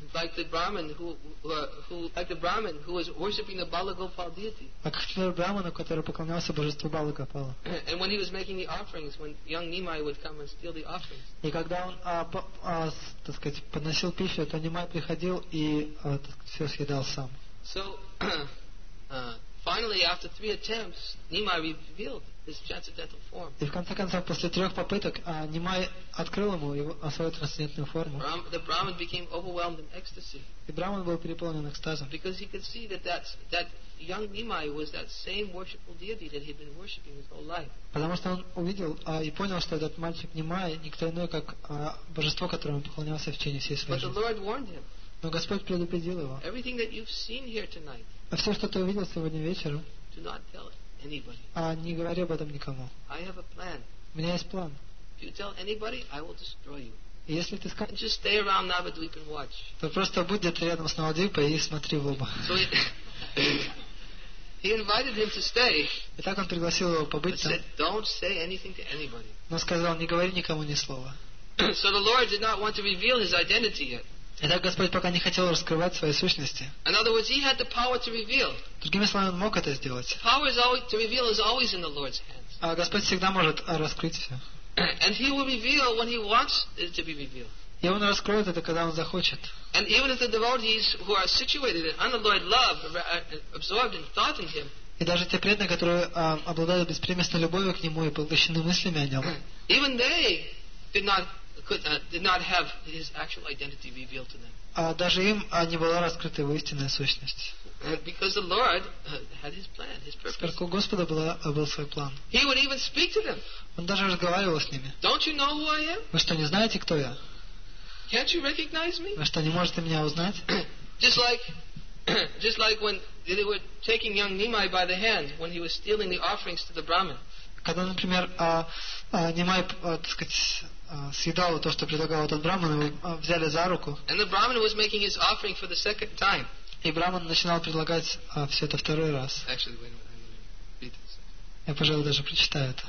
like the Brahmin who, who, uh, who, like the Brahmin who was worshiping the Bala Gopal deity. А как например, Браману, который поклонялся божеству Бала Гопала. And when he was making the offerings, when young Nimai would come and steal the offerings. И когда он, а, по, а, с, так сказать, подносил пищу, то Нимай приходил и а, так, все съедал сам. So, uh, finally, after three attempts, Nimai revealed his transcendental form. И в конце концов, после трех попыток, а, Нимай открыл ему его, а, свою трансцендентную форму. The Brahmin became overwhelmed in ecstasy. И Браман был переполнен экстазом. Because he could see that that, that young Nimai was that same worshipful deity that he'd been worshiping his whole life. Потому что он увидел а, и понял, что этот мальчик Нимай никто иной, как а, божество, которому он поклонялся в течение всей своей But the жизни. Lord warned him. Но Господь предупредил его. Everything that you've seen here tonight, А все, что ты увидел сегодня вечером, do not tell anybody. а не говори об этом никому. I have a plan. У меня есть план. If you tell anybody, I will destroy you. И если ты скажешь, And just stay around Navadvip and watch. то просто будь где-то рядом с Навадвипой и смотри в оба. So he, he invited him to stay, И так он пригласил его but побыть там, said, don't say anything to anybody. но сказал, не говори никому ни слова. So the Lord did not want to reveal his identity yet. И так Господь пока не хотел раскрывать свои сущности. In other words, he had the power to reveal. Другими словами, он мог это сделать. Power is always, to reveal is always in the Lord's hands. А Господь всегда может а, раскрыть все. And he will reveal when he wants it to be revealed. И он раскроет это, когда он захочет. And even if the devotees who are situated in unalloyed love, absorbed in thought in him, И даже те преданные, которые а, обладают беспримесной любовью к Нему и поглощены мыслями о Нем, even they did not could uh, did not have his actual identity revealed to them. а даже им а, не была раскрыта Его истинная сущность. And because the Lord uh, had his plan, his purpose. Поскольку у Господа была, был свой план. He would even speak to them. Он даже разговаривал с ними. Don't you know who I am? Вы что, не знаете, кто я? Can't you recognize me? Вы что, не можете меня узнать? Just like, just like when they were taking young Nimai by the hand when he was stealing the offerings to the Brahmin. Когда, например, а, а, Нимай, а, так сказать, а, съедал то, что предлагал этот Браман, его а, взяли за руку, And the Brahmin was making his offering for the second time. и Браман начинал предлагать а, все это второй раз. Actually, wait a minute. I'm going to read this. Я, пожалуй, даже прочитаю это.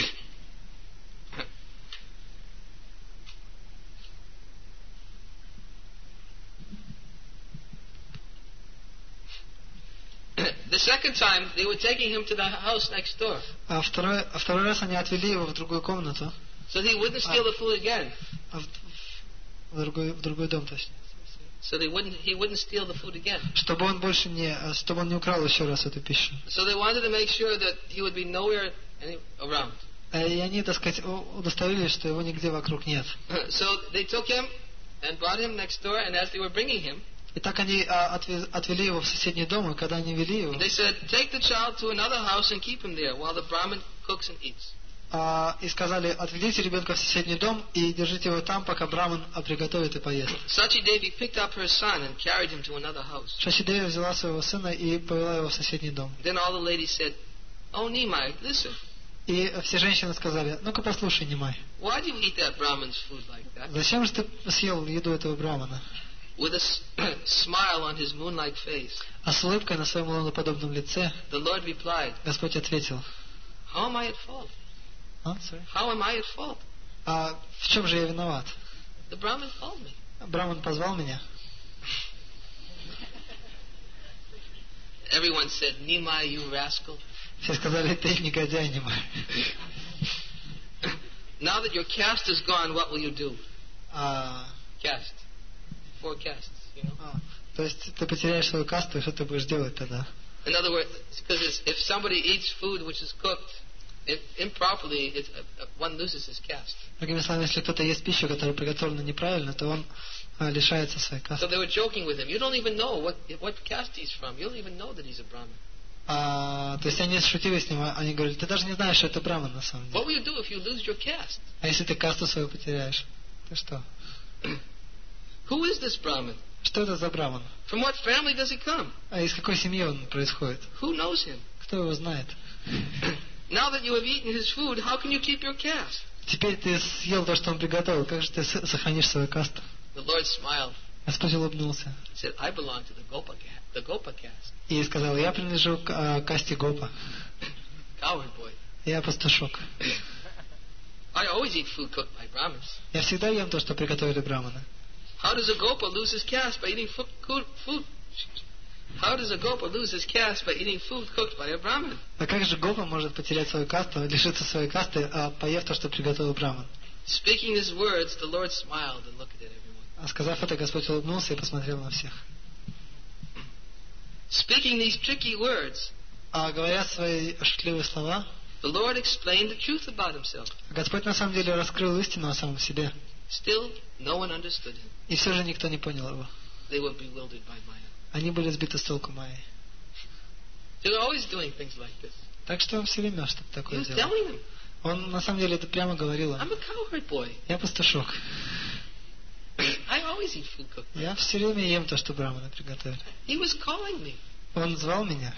The second time, they were taking him to the house next door. А второй, а второй раз они отвели его в другую комнату, So he wouldn't steal the food again. а в, в, другой, в другой дом, точнее, So they wouldn't, he wouldn't steal the food again. чтобы он больше не, чтобы он не украл еще раз эту пищу. So they wanted to make sure that he would be nowhere any, around. И они, так сказать, удостоверились, что его нигде вокруг нет. So they took him and brought him next door, and as they were bringing him, И так они а, отвез, отвели его в соседний дом, и когда они вели его, they said, take the child to another house and keep him there while the Brahmin cooks and eats. а, и сказали, отведите ребенка в соседний дом и держите его там, пока Браман а, приготовит и поест. Sachi Devi picked up her son and carried him to another house. Шачи Деви взяла своего сына и повела его в соседний дом. Then all the ladies said, oh Nimai, listen, И все женщины сказали, ну-ка послушай, Нимай, why do you eat that Brahmin's food like that? зачем же ты съел еду этого Брамана? With a s- smile on his moon-like face, А с улыбкой на своем луноподобном лице the Lord replied, Господь ответил, how am I at fault? а, sorry. How am I at fault? А в чем же я виноват? The Brahmin called me. Браман позвал меня. Everyone said, Nimai, you rascal. Все сказали, ты негодяй, Нимай. Now that your caste is gone, what will you do? А, Caste. Four castes, you know. а, то есть ты потеряешь свою касту, и что ты будешь делать тогда? In other words, because if somebody eats food which is cooked im- improperly, it, uh, one loses his caste. Другими словами, если кто-то ест пищу, которая приготовлена неправильно, то он а, лишается своей So касты. they were joking with him. You don't even know what what caste he's from. You don't even know that he's a Brahmin. А, то есть они шутили с ним, а они говорили, ты даже не знаешь, что это Браман на самом деле. What will you do if you lose your caste? А если ты касту свою потеряешь, ты что? Who is this Brahmin? Что это за Браман? From what family does he come? А из какой семьи он происходит? Who knows him? Кто его знает? Now that you have eaten his food, how can you keep your caste? Теперь ты съел то, что он приготовил, как же ты с- сохранишь свою касту? The Lord smiled. Господь улыбнулся He said, I belong to the Gopa, ca- the Gopa caste. и сказал, я принадлежу к а, касте Гопа, Coward boy. я пастушок. I always eat food cooked by Brahmins. Я всегда ем то, что приготовили Браманы. How does a gopa lose his caste by eating food? food? How does a gopa lose his caste by eating food cooked by a brahmin? А как же гопа может потерять свою касту, лишиться своей касты, а поев то, что приготовил браман? Speaking these words, the Lord smiled and looked at everyone. А сказав это, Господь улыбнулся и посмотрел на всех. Speaking these tricky words, А говоря свои шутливые слова, the Lord explained the truth about himself. Господь на самом деле раскрыл истину о самом себе. Still, no one understood him. И все же никто не понял его. They were bewildered by Maya. Они были сбиты с толку Майей. They were always doing things like this. Так что он все время что-то He такое was делал. telling them, Он на самом деле это прямо говорил. I'm a cowherd boy. Я пастушок. I always eat food cooked. Я все время ем то, что браманы приготовили. He was calling me, Он звал меня,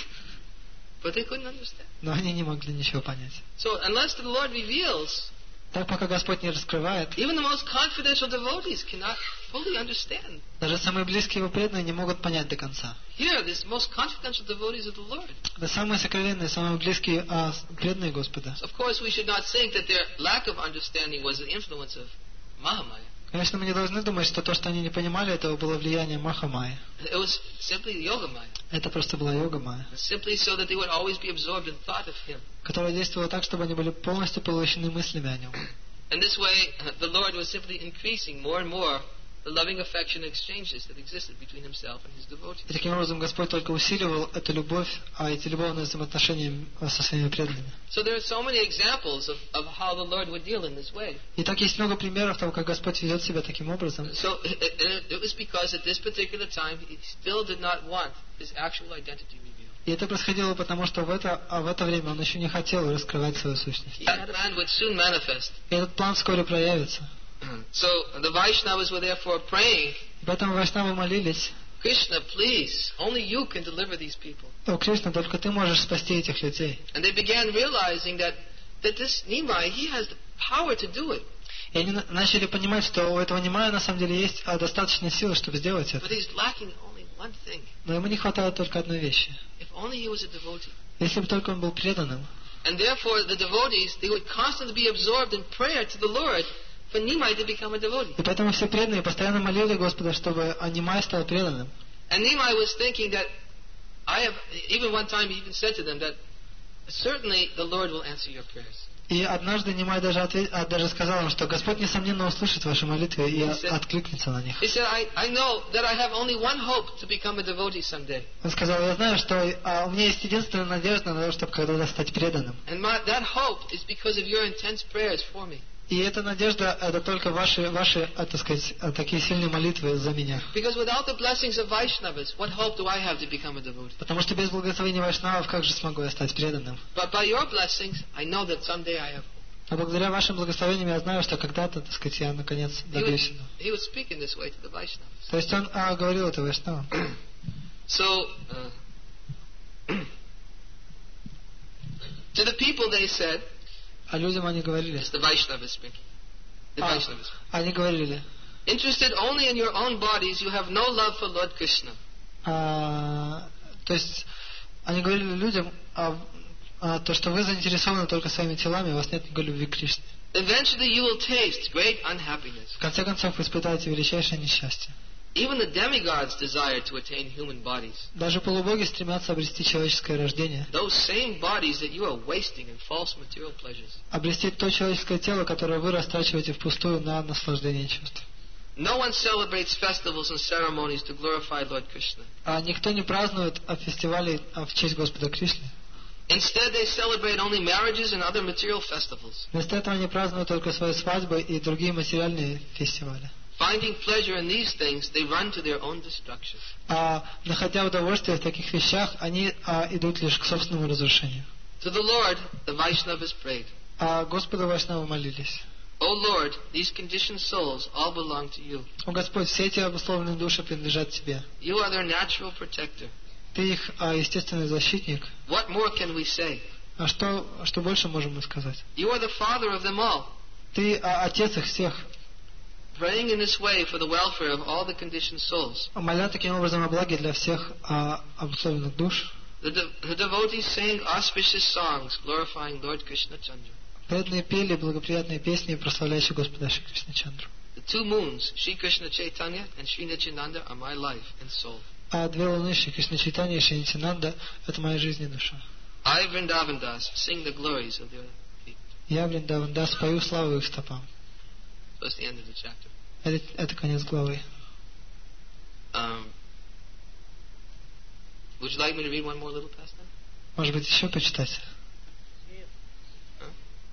but they couldn't understand. но они не могли ничего понять. So unless the Lord reveals, Так пока Господь не раскрывает, even the most confidential devotees cannot fully understand. даже самые близкие его преданные не могут понять до конца. Here, these most confidential devotees of the Lord. Это самые сокровенные, самые близкие а, преданные Господа. So of course, we should not think that their lack of understanding was the influence of Mahamaya. Конечно, мы не должны думать, что то, что они не понимали, это было влияние Махамайи. It was simply Yogamaya. Это просто была йога Майя, Simply so that they would always be absorbed in thought of Him. которая действовала так, чтобы они были полностью поглощены мыслями о нем. And this way, the Lord was simply increasing more and more the loving affection exchanges that existed between Himself and His devotees. И таким образом Господь только усиливал эту любовь, а эти любовные взаимоотношения со своими преданными. So there are so many examples of, of how the Lord would deal in this way. И так есть много примеров того, как Господь ведет себя таким образом. So it, it, it was because at this particular time He still did not want His actual identity revealed. И это происходило потому, что в это, а в это время Он еще не хотел раскрывать свою сущность. That plan would soon manifest. И этот план вскоре проявится. So the Vaishnavas were therefore praying, И поэтому вайшнавы молились: Krishna, please, only you can deliver these people. «О, Кришна, только Ты можешь спасти этих людей». And they began realizing that, that this Nimai, he has the power to do it. И они на- начали понимать, что у этого Нимая на самом деле есть а, достаточно силы, чтобы сделать это. But he's lacking only one thing. Но ему не хватает только одной вещи. If only he was a devotee. Если бы только он был преданным. And therefore the devotees, they would constantly be absorbed in prayer to the Lord for Nimai to become a devotee. И поэтому все преданные постоянно молили Господа, чтобы Нимай стал преданным. And Nimai was thinking that, I have, even one time he even said to them that, certainly the Lord will answer your prayers. И однажды Нимай даже, ответ, а, даже сказал им, что Господь, несомненно, услышит ваши молитвы и He said- откликнется на них. He said, I, I know that I have only one hope to become a devotee someday. Он сказал: я знаю, что а, у меня есть единственная надежда на то, чтобы когда-то стать преданным. And my, that hope is because of your intense prayers for me. И эта надежда, это только ваши, ваши а, так сказать, а, такие сильные молитвы за меня. Because without the blessings of Vaishnavas, what hope do I have to become a devotee? Потому что без благословения вайшнавов, как же смогу я стать преданным? But by your blessings, I know that someday I have. А благодаря вашим благословениям я знаю, что когда-то, так сказать, я наконец He would, добьюсь этого. he would speak in this way to the Vaishnavas. То есть он а, говорил это вайшнавам. So, uh, to the people they said, А людям они говорили, it's the Vaishnavas speaking. The а, Vaishnavas. они говорили, Interested only in your own bodies, you have no love for Lord Krishna. а, то есть они говорили людям, а, а, то, что вы заинтересованы только своими телами, у вас нет никакой любви к Кришне. Eventually you will taste great unhappiness. В конце концов, вы испытаете величайшее несчастье. Even the demigods desire to attain human bodies. Даже полубоги стремятся обрести человеческое рождение, Those same bodies that you are wasting in false material pleasures. обрести то человеческое тело, которое вы растрачиваете впустую на наслаждение чувств. No one celebrates festivals and ceremonies to glorify Lord Krishna. А никто не празднует а, фестивали а, в честь Господа Кришны. Instead, they celebrate only marriages and other material festivals. Вместо этого они празднуют только свои свадьбы и другие материальные фестивали. Finding pleasure in these things, they run to their own destruction. А находя удовольствие в таких вещах, они а, идут лишь к собственному разрушению. To the Lord, the Vaishnavas prayed, А Господу вайшнавы молились: O Lord, these conditioned souls all belong to you. «О Господь, все эти обусловленные души принадлежат Тебе. You are their natural protector. Ты их а, естественный защитник. What more can we say? А что, что больше можем мы сказать? You are the father of them all. Ты а, отец их всех». Praying in this way for the welfare of all the conditioned souls. Моля таким образом о благе для всех а, обусловленных душ. The, de- the devotees sang auspicious songs glorifying Lord Krishna Chandra. Преданные пели благоприятные песни, прославляющие Господа Шри Кришна Чандру. The two moons, Shri Krishna Chaitanya and Shri Nityananda, are my life and soul. А две луны, Шри Кришна Чайтанья и Шри Нитянанда, это моя жизнь и душа. I, Vrindavan Das, sing the glories of their feet. Я, Вриндаван Дас, пою славу их стопам. So that's the end of the chapter. Это, это конец главы. Um, would you like me to read one more little pastime? Может быть, еще почитать? Huh?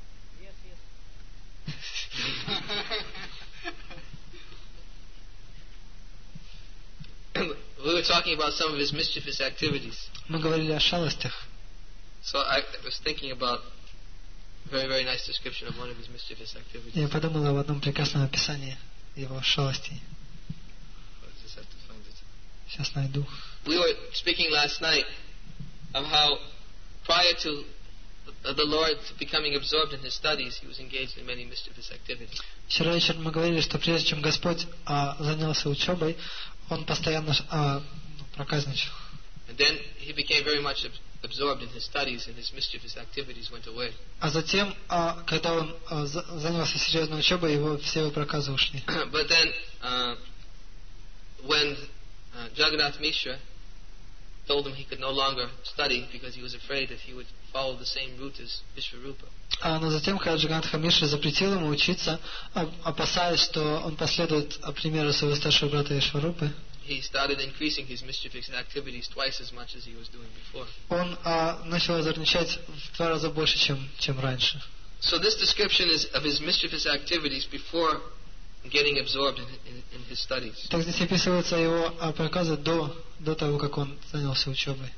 We were talking about some of his mischievous activities. Мы говорили о шалостях. So I was thinking about a very, very nice description of one of his mischievous activities. Я подумал об одном прекрасном описании его шалостей. I just have to find it. Сейчас найду. We were speaking last night of how prior to the Lord becoming absorbed in his studies, he was engaged in many mischievous activities. Вчера вечером мы говорили, что прежде чем Господь а, занялся учебой, он постоянно а, проказничал. And then he became very much absorbed in his studies, and his mischievous activities went away. А затем, а, когда он а, за, занялся серьезной учебой, его все его проказы ушли. But then, uh, when uh, Jagannath Mishra told him he could no longer study because he was afraid that he would follow the same route as Vishvarupa. А, но затем, когда Джаганатха Мишра запретил ему учиться, опасаясь, что он последует примеру своего старшего брата Вишварупы, he started increasing his mischievous activities twice as much as he was doing before. Он а, начал озорничать в два раза больше, чем, чем раньше. So this description is of his mischievous activities before getting absorbed in, in, in his studies. Так здесь описываются его а, проказы до, до того, как он занялся учебой.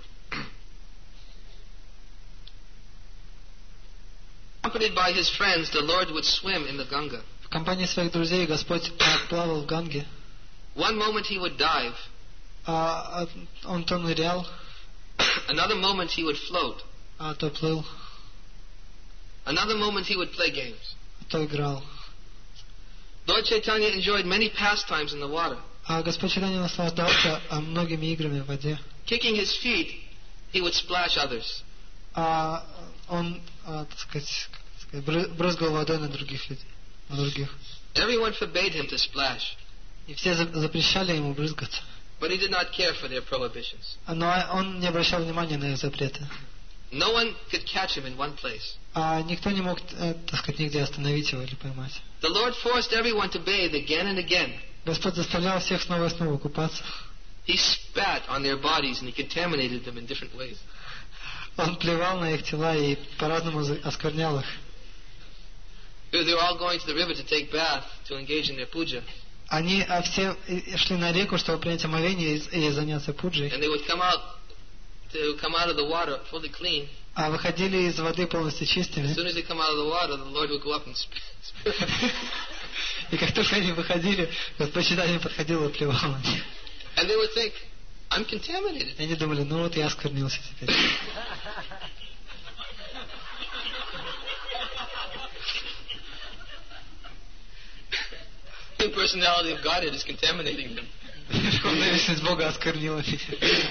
Accompanied by his friends, the Lord would swim in the Ganga. В компании своих друзей Господь плавал в Ганге. One moment he would dive. А, он то нырял. Another moment he would float. А то плыл. Another moment he would play games. А то играл. Lord Chaitanya enjoyed many pastimes in the water. А Господь Чайтанья наслаждался многими играми в воде. Kicking his feet, he would splash others. А он, а, так сказать, как сказать, брызгал водой на других людей, на других. Everyone forbade him to splash. И все запрещали ему брызгаться. But he did not care for their prohibitions. Но он не обращал внимания на их запреты. No one could catch him in one place. А никто не мог, так сказать, нигде остановить его или поймать. The Lord forced everyone to bathe again and again. Господь заставлял всех снова и снова купаться. He spat on their bodies and he contaminated them in different ways. Он плевал на их тела и по-разному осквернял их. They were all going to the river to take bath, to engage in their puja. Они а все шли на реку, чтобы принять омовение и, и заняться пуджей. And they would come out to come out of the water fully clean. А выходили из воды полностью чистыми. As soon as they come out of the water, the Lord would go up and spit. И как только они выходили, Господь Чайтанья подходил и плевал на них. And they would think, I'm contaminated. И они думали, ну вот я осквернился теперь. The personality of Godhead is contaminating them. Личность Бога осквернила меня.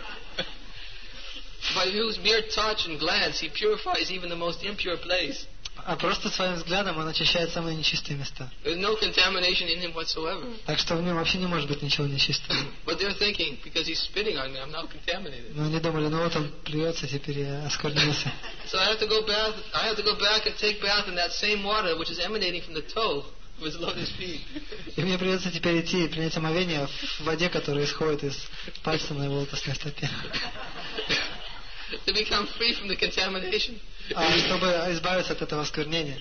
By whose mere touch and glance he purifies even the most impure place. А просто своим взглядом он очищает самые нечистые места. There's no contamination in him whatsoever. Так что в нем вообще не может быть ничего нечистого. But they're thinking, because he's spitting on me, I'm now contaminated. Но они думали, ну вот он плюется, теперь я осквернился. So I have to go back. I have to go back and take bath in that same water which is emanating from the toe of his lotus feet. И мне придется теперь идти и принять омовение в воде, которая исходит из пальца на его лотосной стопе. To become free from the contamination. А чтобы избавиться от этого осквернения.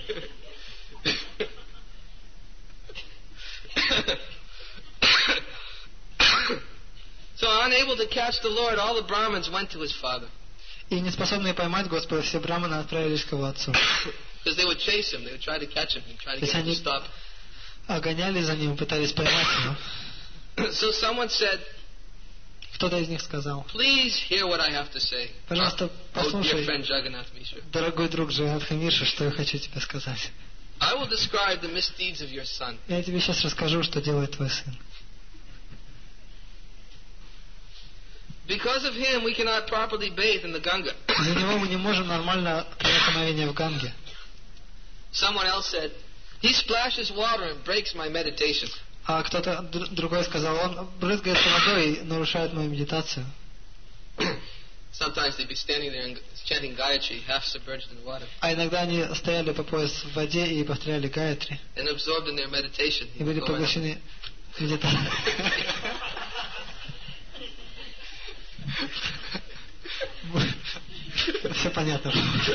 So unable to catch the Lord, all the Brahmins went to his father. И неспособные поймать Господа, все браманы отправились к его отцу. Because they would chase him, they would try to catch him and try to get him to stop. Гоняли за ним, пытались поймать его. So someone said, кто-то из них сказал, please hear what I have to say. Пожалуйста, послушай, oh, dear friend Jagannath Mishra. Дорогой друг Джаганатха Мишра, что я хочу тебе сказать. I will describe the misdeeds of your son. Я тебе сейчас расскажу, что делает твой сын. Because of him, we cannot properly bathe in the Ganga. Из-за него мы не можем нормально принять омовение в Ганге. Someone else said, He splashes water and breaks my meditation. А кто-то др- другой сказал, он брызгается водой и нарушает мою медитацию. Sometimes they'd be standing there and chanting Gayatri, half submerged in water, А иногда они стояли по пояс в воде и повторяли Гайатри. and absorbed in their meditation. И были поглощены медитацией. Все понятно.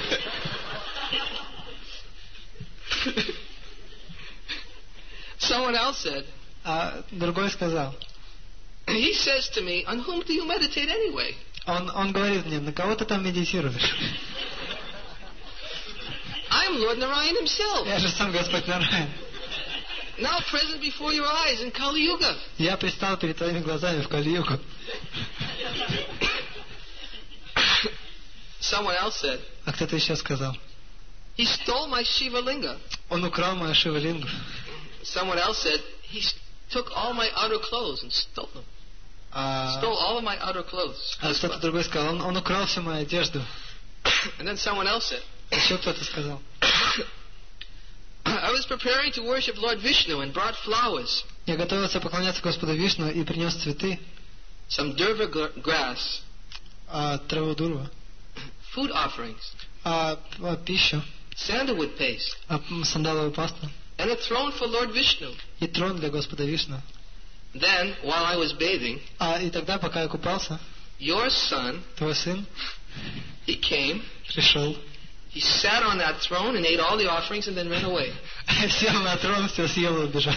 Someone else said, А другой сказал, he says to me, on whom do you meditate anyway? он, он говорит мне, на кого ты там медитируешь? I'm Lord Narayan himself, Я же сам Господь Нараян. now present before your eyes in Kali Yuga. Я предстал перед твоими глазами в Кали-югу. Someone else said, А кто-то еще сказал, he stole my Shiva Linga. он украл мою Шивалингу. Someone else said, he s- took all my outer clothes and stole them. А, Stole all of my outer clothes. а кто-то другой сказал, он, он украл всю мою одежду. And then someone else said, Еще кто-то сказал, I was preparing to worship Lord Vishnu and brought flowers, я готовился поклоняться Господу Вишну и принес цветы, some durva gr- grass, а, траву дурва, food offerings, а, а, пищу, sandalwood paste, а, м, сандаловую пасту and a throne for Lord Vishnu. и трон для Господа Вишну. Then, while I was bathing, А и тогда, пока я купался, your son, твой сын he came, пришел, he sat on that throne and ate all the offerings and then ran away. сел на трон, все съел и убежал.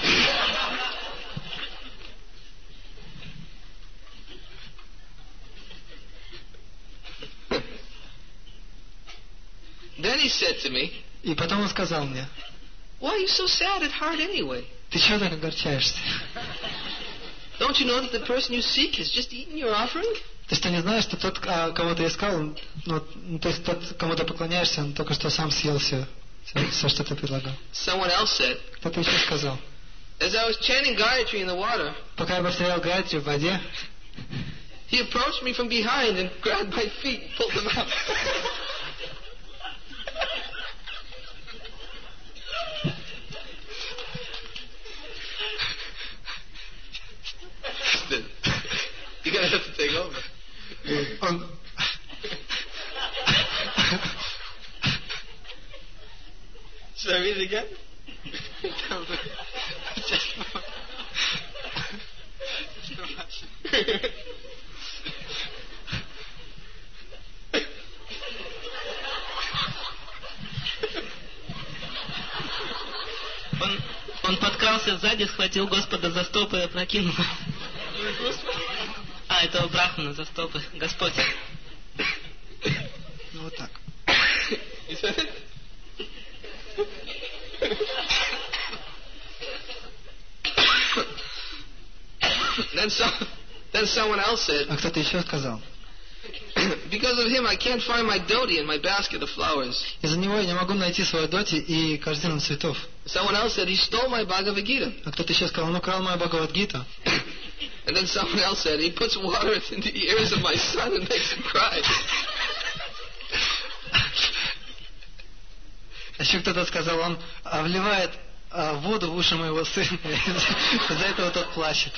Then he said to me, И потом он сказал мне, why are you so sad at heart anyway? ты чего так огорчаешься? Don't you know that the person you seek has just eaten your offering? Ты что, не знаешь, что тот, а, кого ты искал, он, ну, вот, ну, то есть тот, кому ты поклоняешься, он только что сам съел все, все, все, что ты предлагал. Someone else said, Кто-то еще сказал, as I was chanting Gayatri in the water, пока я повторял Гайатри в воде, he approached me from behind and grabbed my feet and pulled them out. You're going to have to take over. он... Should I read it again? Он, он подкрался сзади, схватил Господа за стопы и опрокинул. А, этого Брахмана за стопы. Господь. Ну вот так. You said it? then, so, then someone else said, А кто-то еще сказал, because of him I can't find my dhoti and my basket of flowers. из-за него я не могу найти свою доти и корзину цветов. Someone else said, he stole my Bhagavad Gita. А кто-то еще сказал, он украл мою Бхагавад-гиту. And then someone else said, he puts water into the ears of my son and makes him cry. Еще кто-то сказал, он а, вливает а, воду в уши моего сына, из-за этого тот плачет.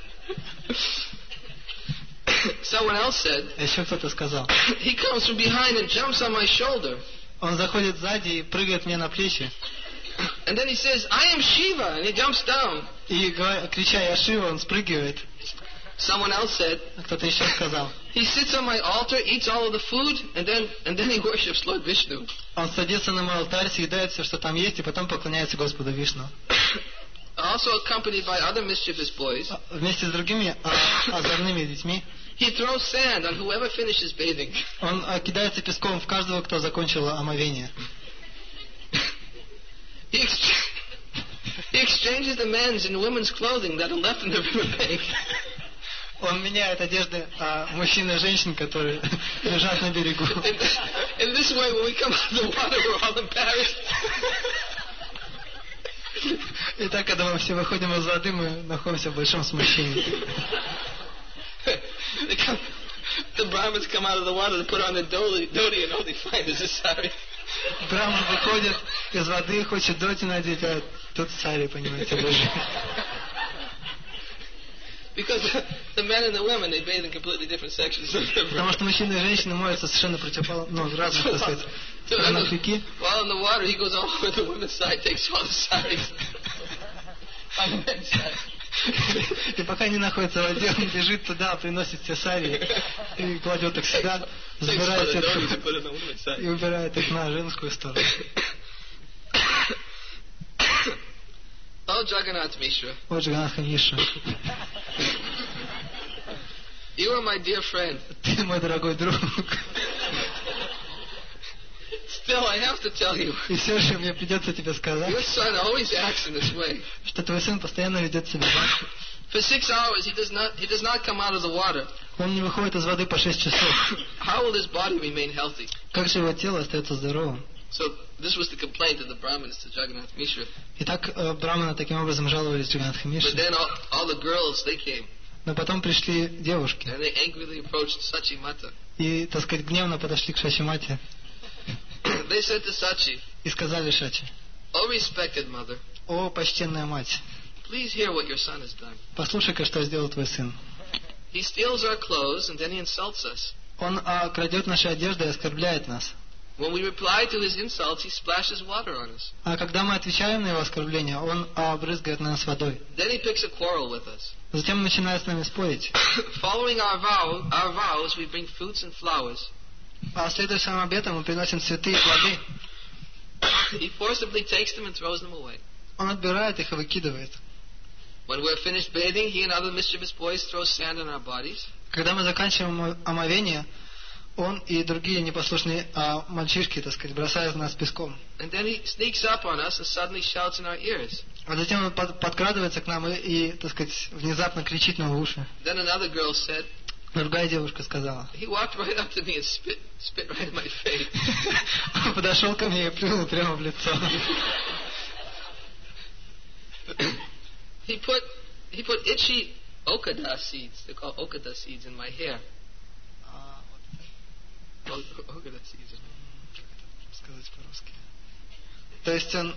Someone else said, А еще кто-то сказал, he comes from behind and jumps on my shoulder. он заходит сзади и прыгает мне на плечи. And then he says, I am Shiva, and he jumps down. И говоря- крича «Я Шива», он спрыгивает. Someone else said, А кто-то еще сказал, he sits on my altar, eats all of the food, and then and then he worships Lord Vishnu. он садится на мой алтарь, съедает все, что там есть, и потом поклоняется Господу Вишну. Also accompanied by other mischievous boys, А вместе с другими а, озорными детьми he throws sand on whoever finishes bathing. он а, кидается песком в каждого, кто закончил омовение. He, ex- he exchanges the men's and women's clothing that are left in the riverbank. Он меняет одежды а, мужчин и женщин, которые лежат на берегу. In, in this way, when we come out of the water, we're all embarrassed. И так, когда мы все выходим из воды, мы находимся в большом смущении. They come, the Brahmins come out of the water to put on the dhoti, dhoti and all they find is a sari. Браман выходит из воды, хочет доти надеть, а тут сари, понимаете, лежит. Because the men and the women, they bathe in completely different sections of the river. Потому что мужчины и женщины моются совершенно противоположно, ну, в разных, так сказать, сторонах реки. While in the water, he goes all over the women's side, takes all the saris on the men's side. И пока не находится в воде, он бежит туда, приносит все сари и кладет их сюда, забирает их и убирает их на женскую сторону. Oh, Jagannath Mishra. Вот Джаганнатх Мишра. You are my dear friend. Ты мой дорогой друг. Still, I have to tell you. И все же мне придется тебе сказать, Your son always acts in this way. что твой сын постоянно ведет себя так. For six hours, he does not he does not come out of the water. Он не выходит из воды по шесть часов. How will his body remain healthy? Как же его тело остается здоровым? So this was the complaint of the Brahmins to Jagannath Mishra. Итак, браманы таким образом жаловались Джаганнатху But Мишре. then all, all the girls, they came. Но потом пришли девушки And they angrily approached Sachi Mata. и, так сказать, гневно подошли к Шачи-мате They said to Sachi, и сказали Шачи: "O respected mother, «О, почтенная мать, please hear what your son has done. послушай-ка, что сделал твой сын. He steals our clothes and then he insults us. Он а, крадет наши одежды и оскорбляет нас. When we reply to his insults, he splashes water on us. А когда мы отвечаем на его оскорбление, он а, брызгает на нас водой. Then he picks a quarrel with us. Затем начинает с нами спорить. Following our vow, our vows, we bring fruits and flowers. А следуя своим обетам, мы приносим цветы и плоды. He forcibly takes them and throws them away. Он отбирает их и выкидывает. When we're finished bathing, he and other mischievous boys throw sand on our bodies. Когда мы заканчиваем омовение, он и другие непослушные а, мальчишки, так сказать, бросают в нас песком. And then he sneaks up on us and suddenly shouts in our ears. А затем он под, подкрадывается к нам и, и, так сказать, внезапно кричит нам в уши. Then another girl said, Другая девушка сказала. he walked right up to me and spit, spit right in my face. Он подошел ко мне и плюнул прямо в лицо. He put he put itchy okada seeds. They're called okada seeds in my hair. O- okada seeds. in my- Сказать по-русски. То есть он...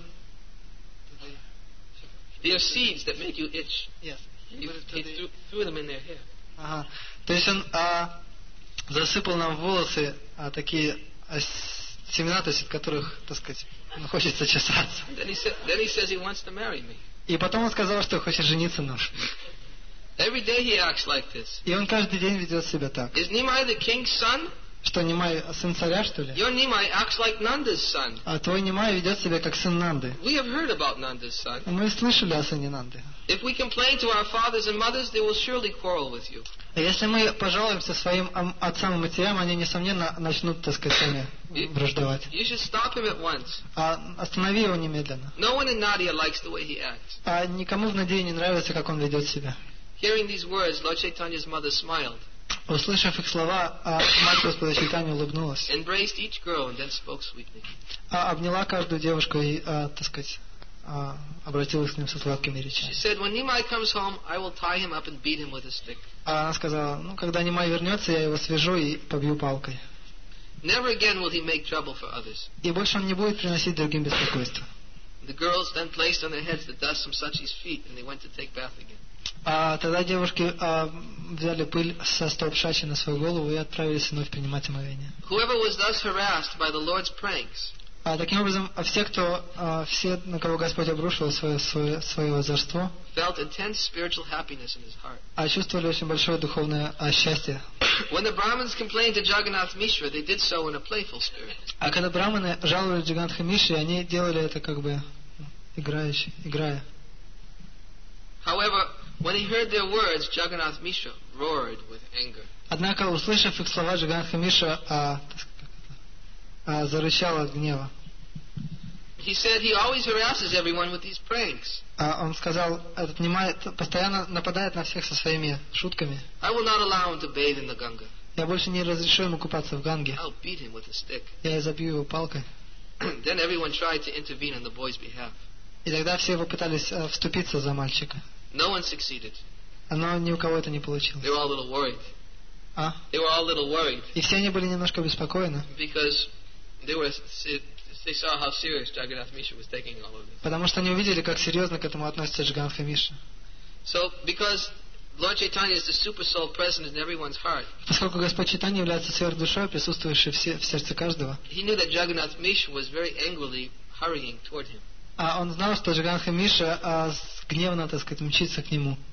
They are seeds that make you itch. Yes. He, he threw, threw them in their hair. Ага. То есть он а, засыпал нам в волосы а, такие а, с- семена, то есть от которых, так сказать, ну, хочется чесаться. Then he said, then he says he wants to marry me. И потом он сказал, что хочет жениться на нам. Every day he acts like this. И он каждый день ведет себя так. Is Nimai the king's son? Что, Нимай сын царя, что ли? Your Nimai acts like Nanda's son. А твой Нимай ведет себя как сын Нанды. We have heard about Nanda's son. Мы слышали о сыне Нанды. If we complain to our fathers and mothers, they will surely quarrel with you. А если мы пожалуемся своим ам- отцам и матерям, они, несомненно, начнут, так сказать, с нами враждовать. You should stop him at once. А останови его немедленно. No one in Nadia likes the way he acts. А никому в Надее не нравится, как он ведет себя. Hearing these words, Lord Chaitanya's mother smiled, Услышав их слова, а мать Господа Чайтанья улыбнулась, embraced each girl, and then spoke sweetly. а обняла каждую девушку и, а, так сказать, а, обратилась к ним со сладкими She речами. said, when Nimai comes home, I will tie him up and beat him with a stick. А она сказала: ну, когда Нимай вернется, я его свяжу и побью палкой. Never again will he make trouble for others. И больше он не будет приносить другим беспокойство. The girls then placed on their heads the dust from Sachi's feet, and they went to take bath again. А тогда девушки а, взяли пыль со стоп Шачи на свою голову и отправились вновь принимать омовение. Whoever was thus harassed by the Lord's pranks А таким образом, все, кто, а, все, на кого Господь обрушил свое, свое, свое озорство, felt intense spiritual happiness in his heart. а чувствовали очень большое духовное а, счастье. When the Brahmins complained to Jagannath Mishra, they did so in a playful spirit. А когда браманы жаловали Джаганнатха Мишре, они делали это как бы играюще, играя. However, when he heard their words, Jagannath Mishra roared with anger. Однако, услышав их слова, Джаганнатха Мишра а, так сказать, а, зарычал от гнева. He said he always harasses everyone with these pranks. А он сказал: этот Нимай постоянно нападает на всех со своими шутками. I will not allow him to bathe in the Ganga. Я больше не разрешу ему купаться в Ганге. I'll beat him with a stick. Я изобью его палкой. Then everyone tried to intervene on the boy's behalf. И тогда все попытались а, вступиться за мальчика. No one succeeded. Но ни у кого это не получилось. They were all a little worried. А? They were all a little worried И все они были немножко беспокоены, because they were se- they saw how serious Jagannath Mishra was taking all of this. Потому что они увидели, как серьезно к этому относится Джаганатха Мишра. So, because Lord Chaitanya is the super soul present in everyone's heart, Поскольку Господь Чайтанья является сверхдушой, присутствующей в, се- в сердце каждого, he knew that Jagannath Mishra was very angrily hurrying toward him. а он знал, что Джаганатха Мишра а, с- гневно, так сказать, мчится к нему.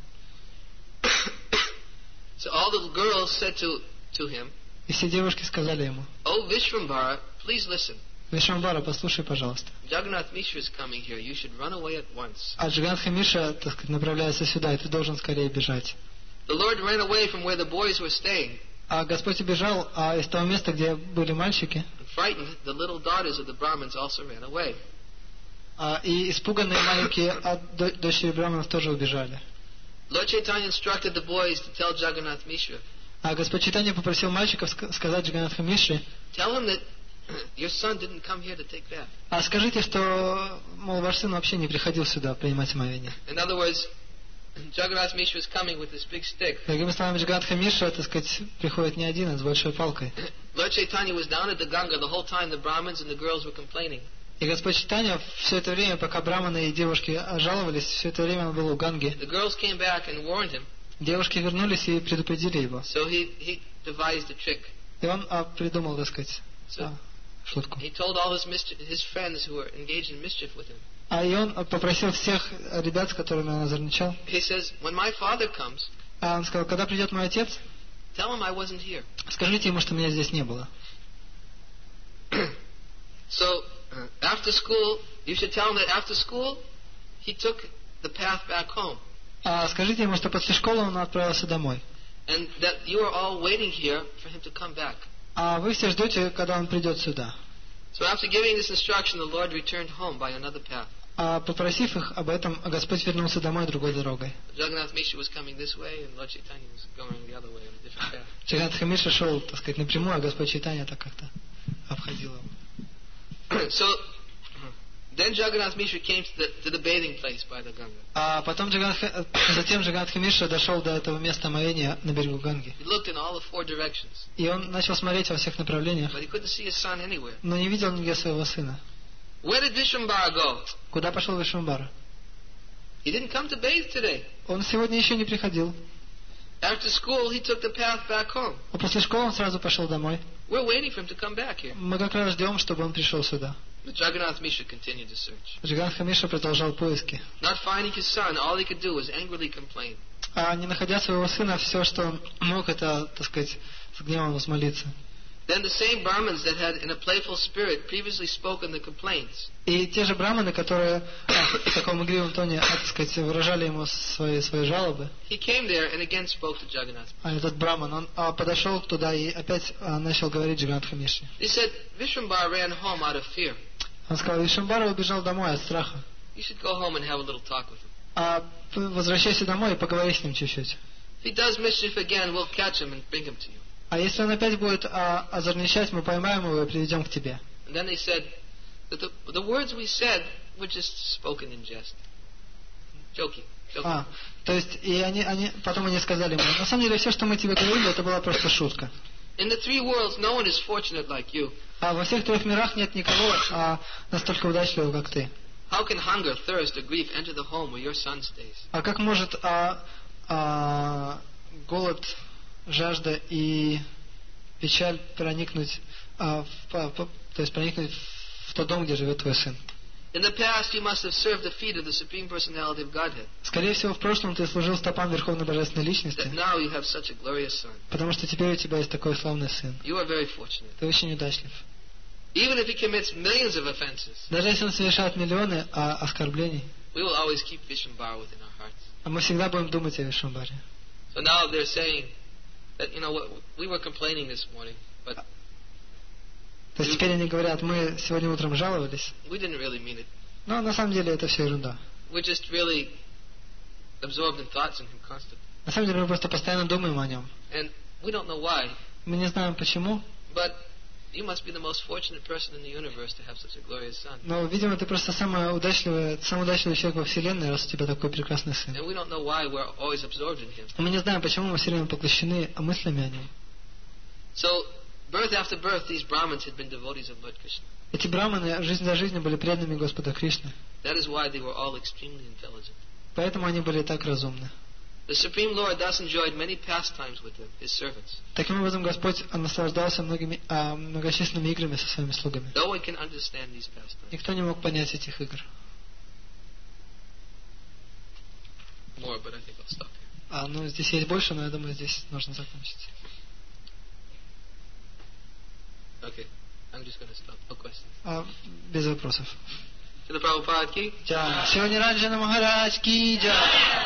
So all the girls said to, to him, И все девушки сказали ему: "Oh Vishvambara, please listen. Вишвамбара, послушай, пожалуйста. Jagannath Mishra is coming here. You should run away at once." А Джаганатха Мишра, так сказать, направляется сюда, и ты должен скорее бежать. The Lord ran away from where the boys were staying. А Господь убежал а из того места, где были мальчики, And frightened, the little daughters of the Brahmins also ran away. а, и испуганные маленькие от до- дочери Браманов тоже убежали. Lord Chaitanya instructed the boys to tell Jagannath Mishra, А Господь Чайтанья попросил мальчиков ска- сказать Джаганатха Мишре: tell him that your son didn't come here to take bath. а скажите, что, мол, ваш сын вообще не приходил сюда принимать омовение. In other words, Jagannath Mishra is coming with this big stick. Другими словами, Джаганатха Мишра, так сказать, приходит не один, а с большой палкой. Lord Chaitanya was down at the Ganga the whole time the Brahmins and the girls were complaining. И Господь Чайтанья все это время, пока браманы и девушки жаловались, все это время он был у Ганги. The girls came back and warned him, Девушки вернулись и предупредили его. so he, he devised a trick. И он а, придумал, так сказать, So а, шутку. he told all his, mischief, his friends who were engaged in mischief with him, А и он попросил всех ребят, с которыми он озорничал, he says, when my father comes, а он сказал: когда придет мой отец, tell him I wasn't here. скажите ему, что меня здесь не было. So after school, you should tell him that after school, he took the path back home. А скажите ему, что после школы он отправился домой. And that you are all waiting here for him to come back. А вы все ждете, когда он придет сюда. So after giving this instruction, the Lord returned home by another path. А попросив их об этом, Господь вернулся домой другой дорогой. Jagannath Mishra was coming this way, and Lord Chaitanya was going the other way on a different path. Джаганатха Мишра шел, так сказать, напрямую, а Господь Чайтанья так как-то обходил его. So then Jagannath Mishra came to the, to the bathing place by the Ganga. А потом Джаганатха, затем Джаганатха Мишра дошел до этого места омовения на берегу Ганги. He looked in all the four directions, И он начал смотреть во всех направлениях, but he couldn't see his son anywhere. но не видел нигде своего сына. Where did Vishvambara go? Куда пошел Вишвамбара? He didn't come to bathe today. Он сегодня еще не приходил. After school, he took the path back home. А после школы он сразу пошел домой. We're waiting for him to come back here. Мы как раз ждем, чтобы он пришел сюда. But Jagannath Mishra continued to search. Джаганатха Мишра продолжал поиски. Not finding his son, all he could do was angrily complain. А не находя своего сына, все, что он мог, это, так сказать, с гневом взмолиться. Then the same Brahmins that had, in a playful spirit, previously spoken the complaints, И те же браманы, которые а, в таком игривом тоне, а, так сказать, выражали ему свои, свои жалобы, he came there and again spoke to Jagannath. а этот браман, он а, подошел туда и опять а, начал говорить Джаганатха Мишре. He said, Vishvambara ran home out of fear. Он сказал: Вишвамбара убежал домой от страха. You should go home and have a little talk with him. А возвращайся домой и поговори с ним чуть-чуть. If he does mischief again, we'll catch him and bring him to you. А если он опять будет а, озорничать, мы поймаем его и приведем к тебе. And then they said that the, the words we said were just spoken in jest. Joking. joking. А, то есть, и они, они, потом они сказали ему: на самом деле, все, что мы тебе говорили, это была просто шутка. In the three worlds, no one is fortunate like you. А во всех трех мирах нет никого а, настолько удачливого, как ты. How can hunger, thirst, or grief enter the home where your son stays? А как может а, а, голод, жажда и печаль проникнуть, а, в, по, по, то есть проникнуть в тот дом, где живет твой сын? In the past, you must have served the feet of the Supreme Personality of Godhead. Скорее всего, в прошлом ты служил стопам Верховной Божественной Личности, That now you have such a glorious son. потому что теперь у тебя есть такой славный сын. You are very fortunate. Ты очень удачлив. Even if he commits millions of offenses, Даже если он совершает миллионы а, оскорблений, we will always keep Vishvambara within our hearts. а мы всегда будем думать о Вишвамбаре. So now they're saying that, you know, what- we were complaining this morning, but То есть теперь они говорят: мы сегодня утром жаловались, we didn't really mean it. но на самом деле это все ерунда. We're just really absorbed in thoughts in him constantly. На самом деле мы просто постоянно думаем о нем. And we don't know why, Мы не знаем почему, but you must be the most fortunate person in the universe to have such a glorious son. но, видимо, ты просто самый удачливый, самый удачливый человек во Вселенной, раз у тебя такой прекрасный сын. And we don't know why we're always absorbed in him. Мы не знаем, почему мы все время поглощены мыслями о нем. So birth after birth, these Brahmins had been devotees of Lord Krishna. Эти браманы жизнь за жизнью были преданными Господа Кришны. That is why they were all extremely intelligent. Поэтому они были так разумны. The Supreme Lord thus enjoyed many pastimes with them, His servants. Таким образом, Господь наслаждался многими, а, многочисленными играми со своими слугами. No one can understand these pastimes. Никто не мог понять этих игр. More, but I think I'll stop here. А, ну, здесь есть больше, но я думаю, здесь нужно закончить. Okay, I'm just going to stop. No questions. А, без вопросов. Srila Prabhupada ki? Джай. Сегодня Ранджана Махарадж ки джай.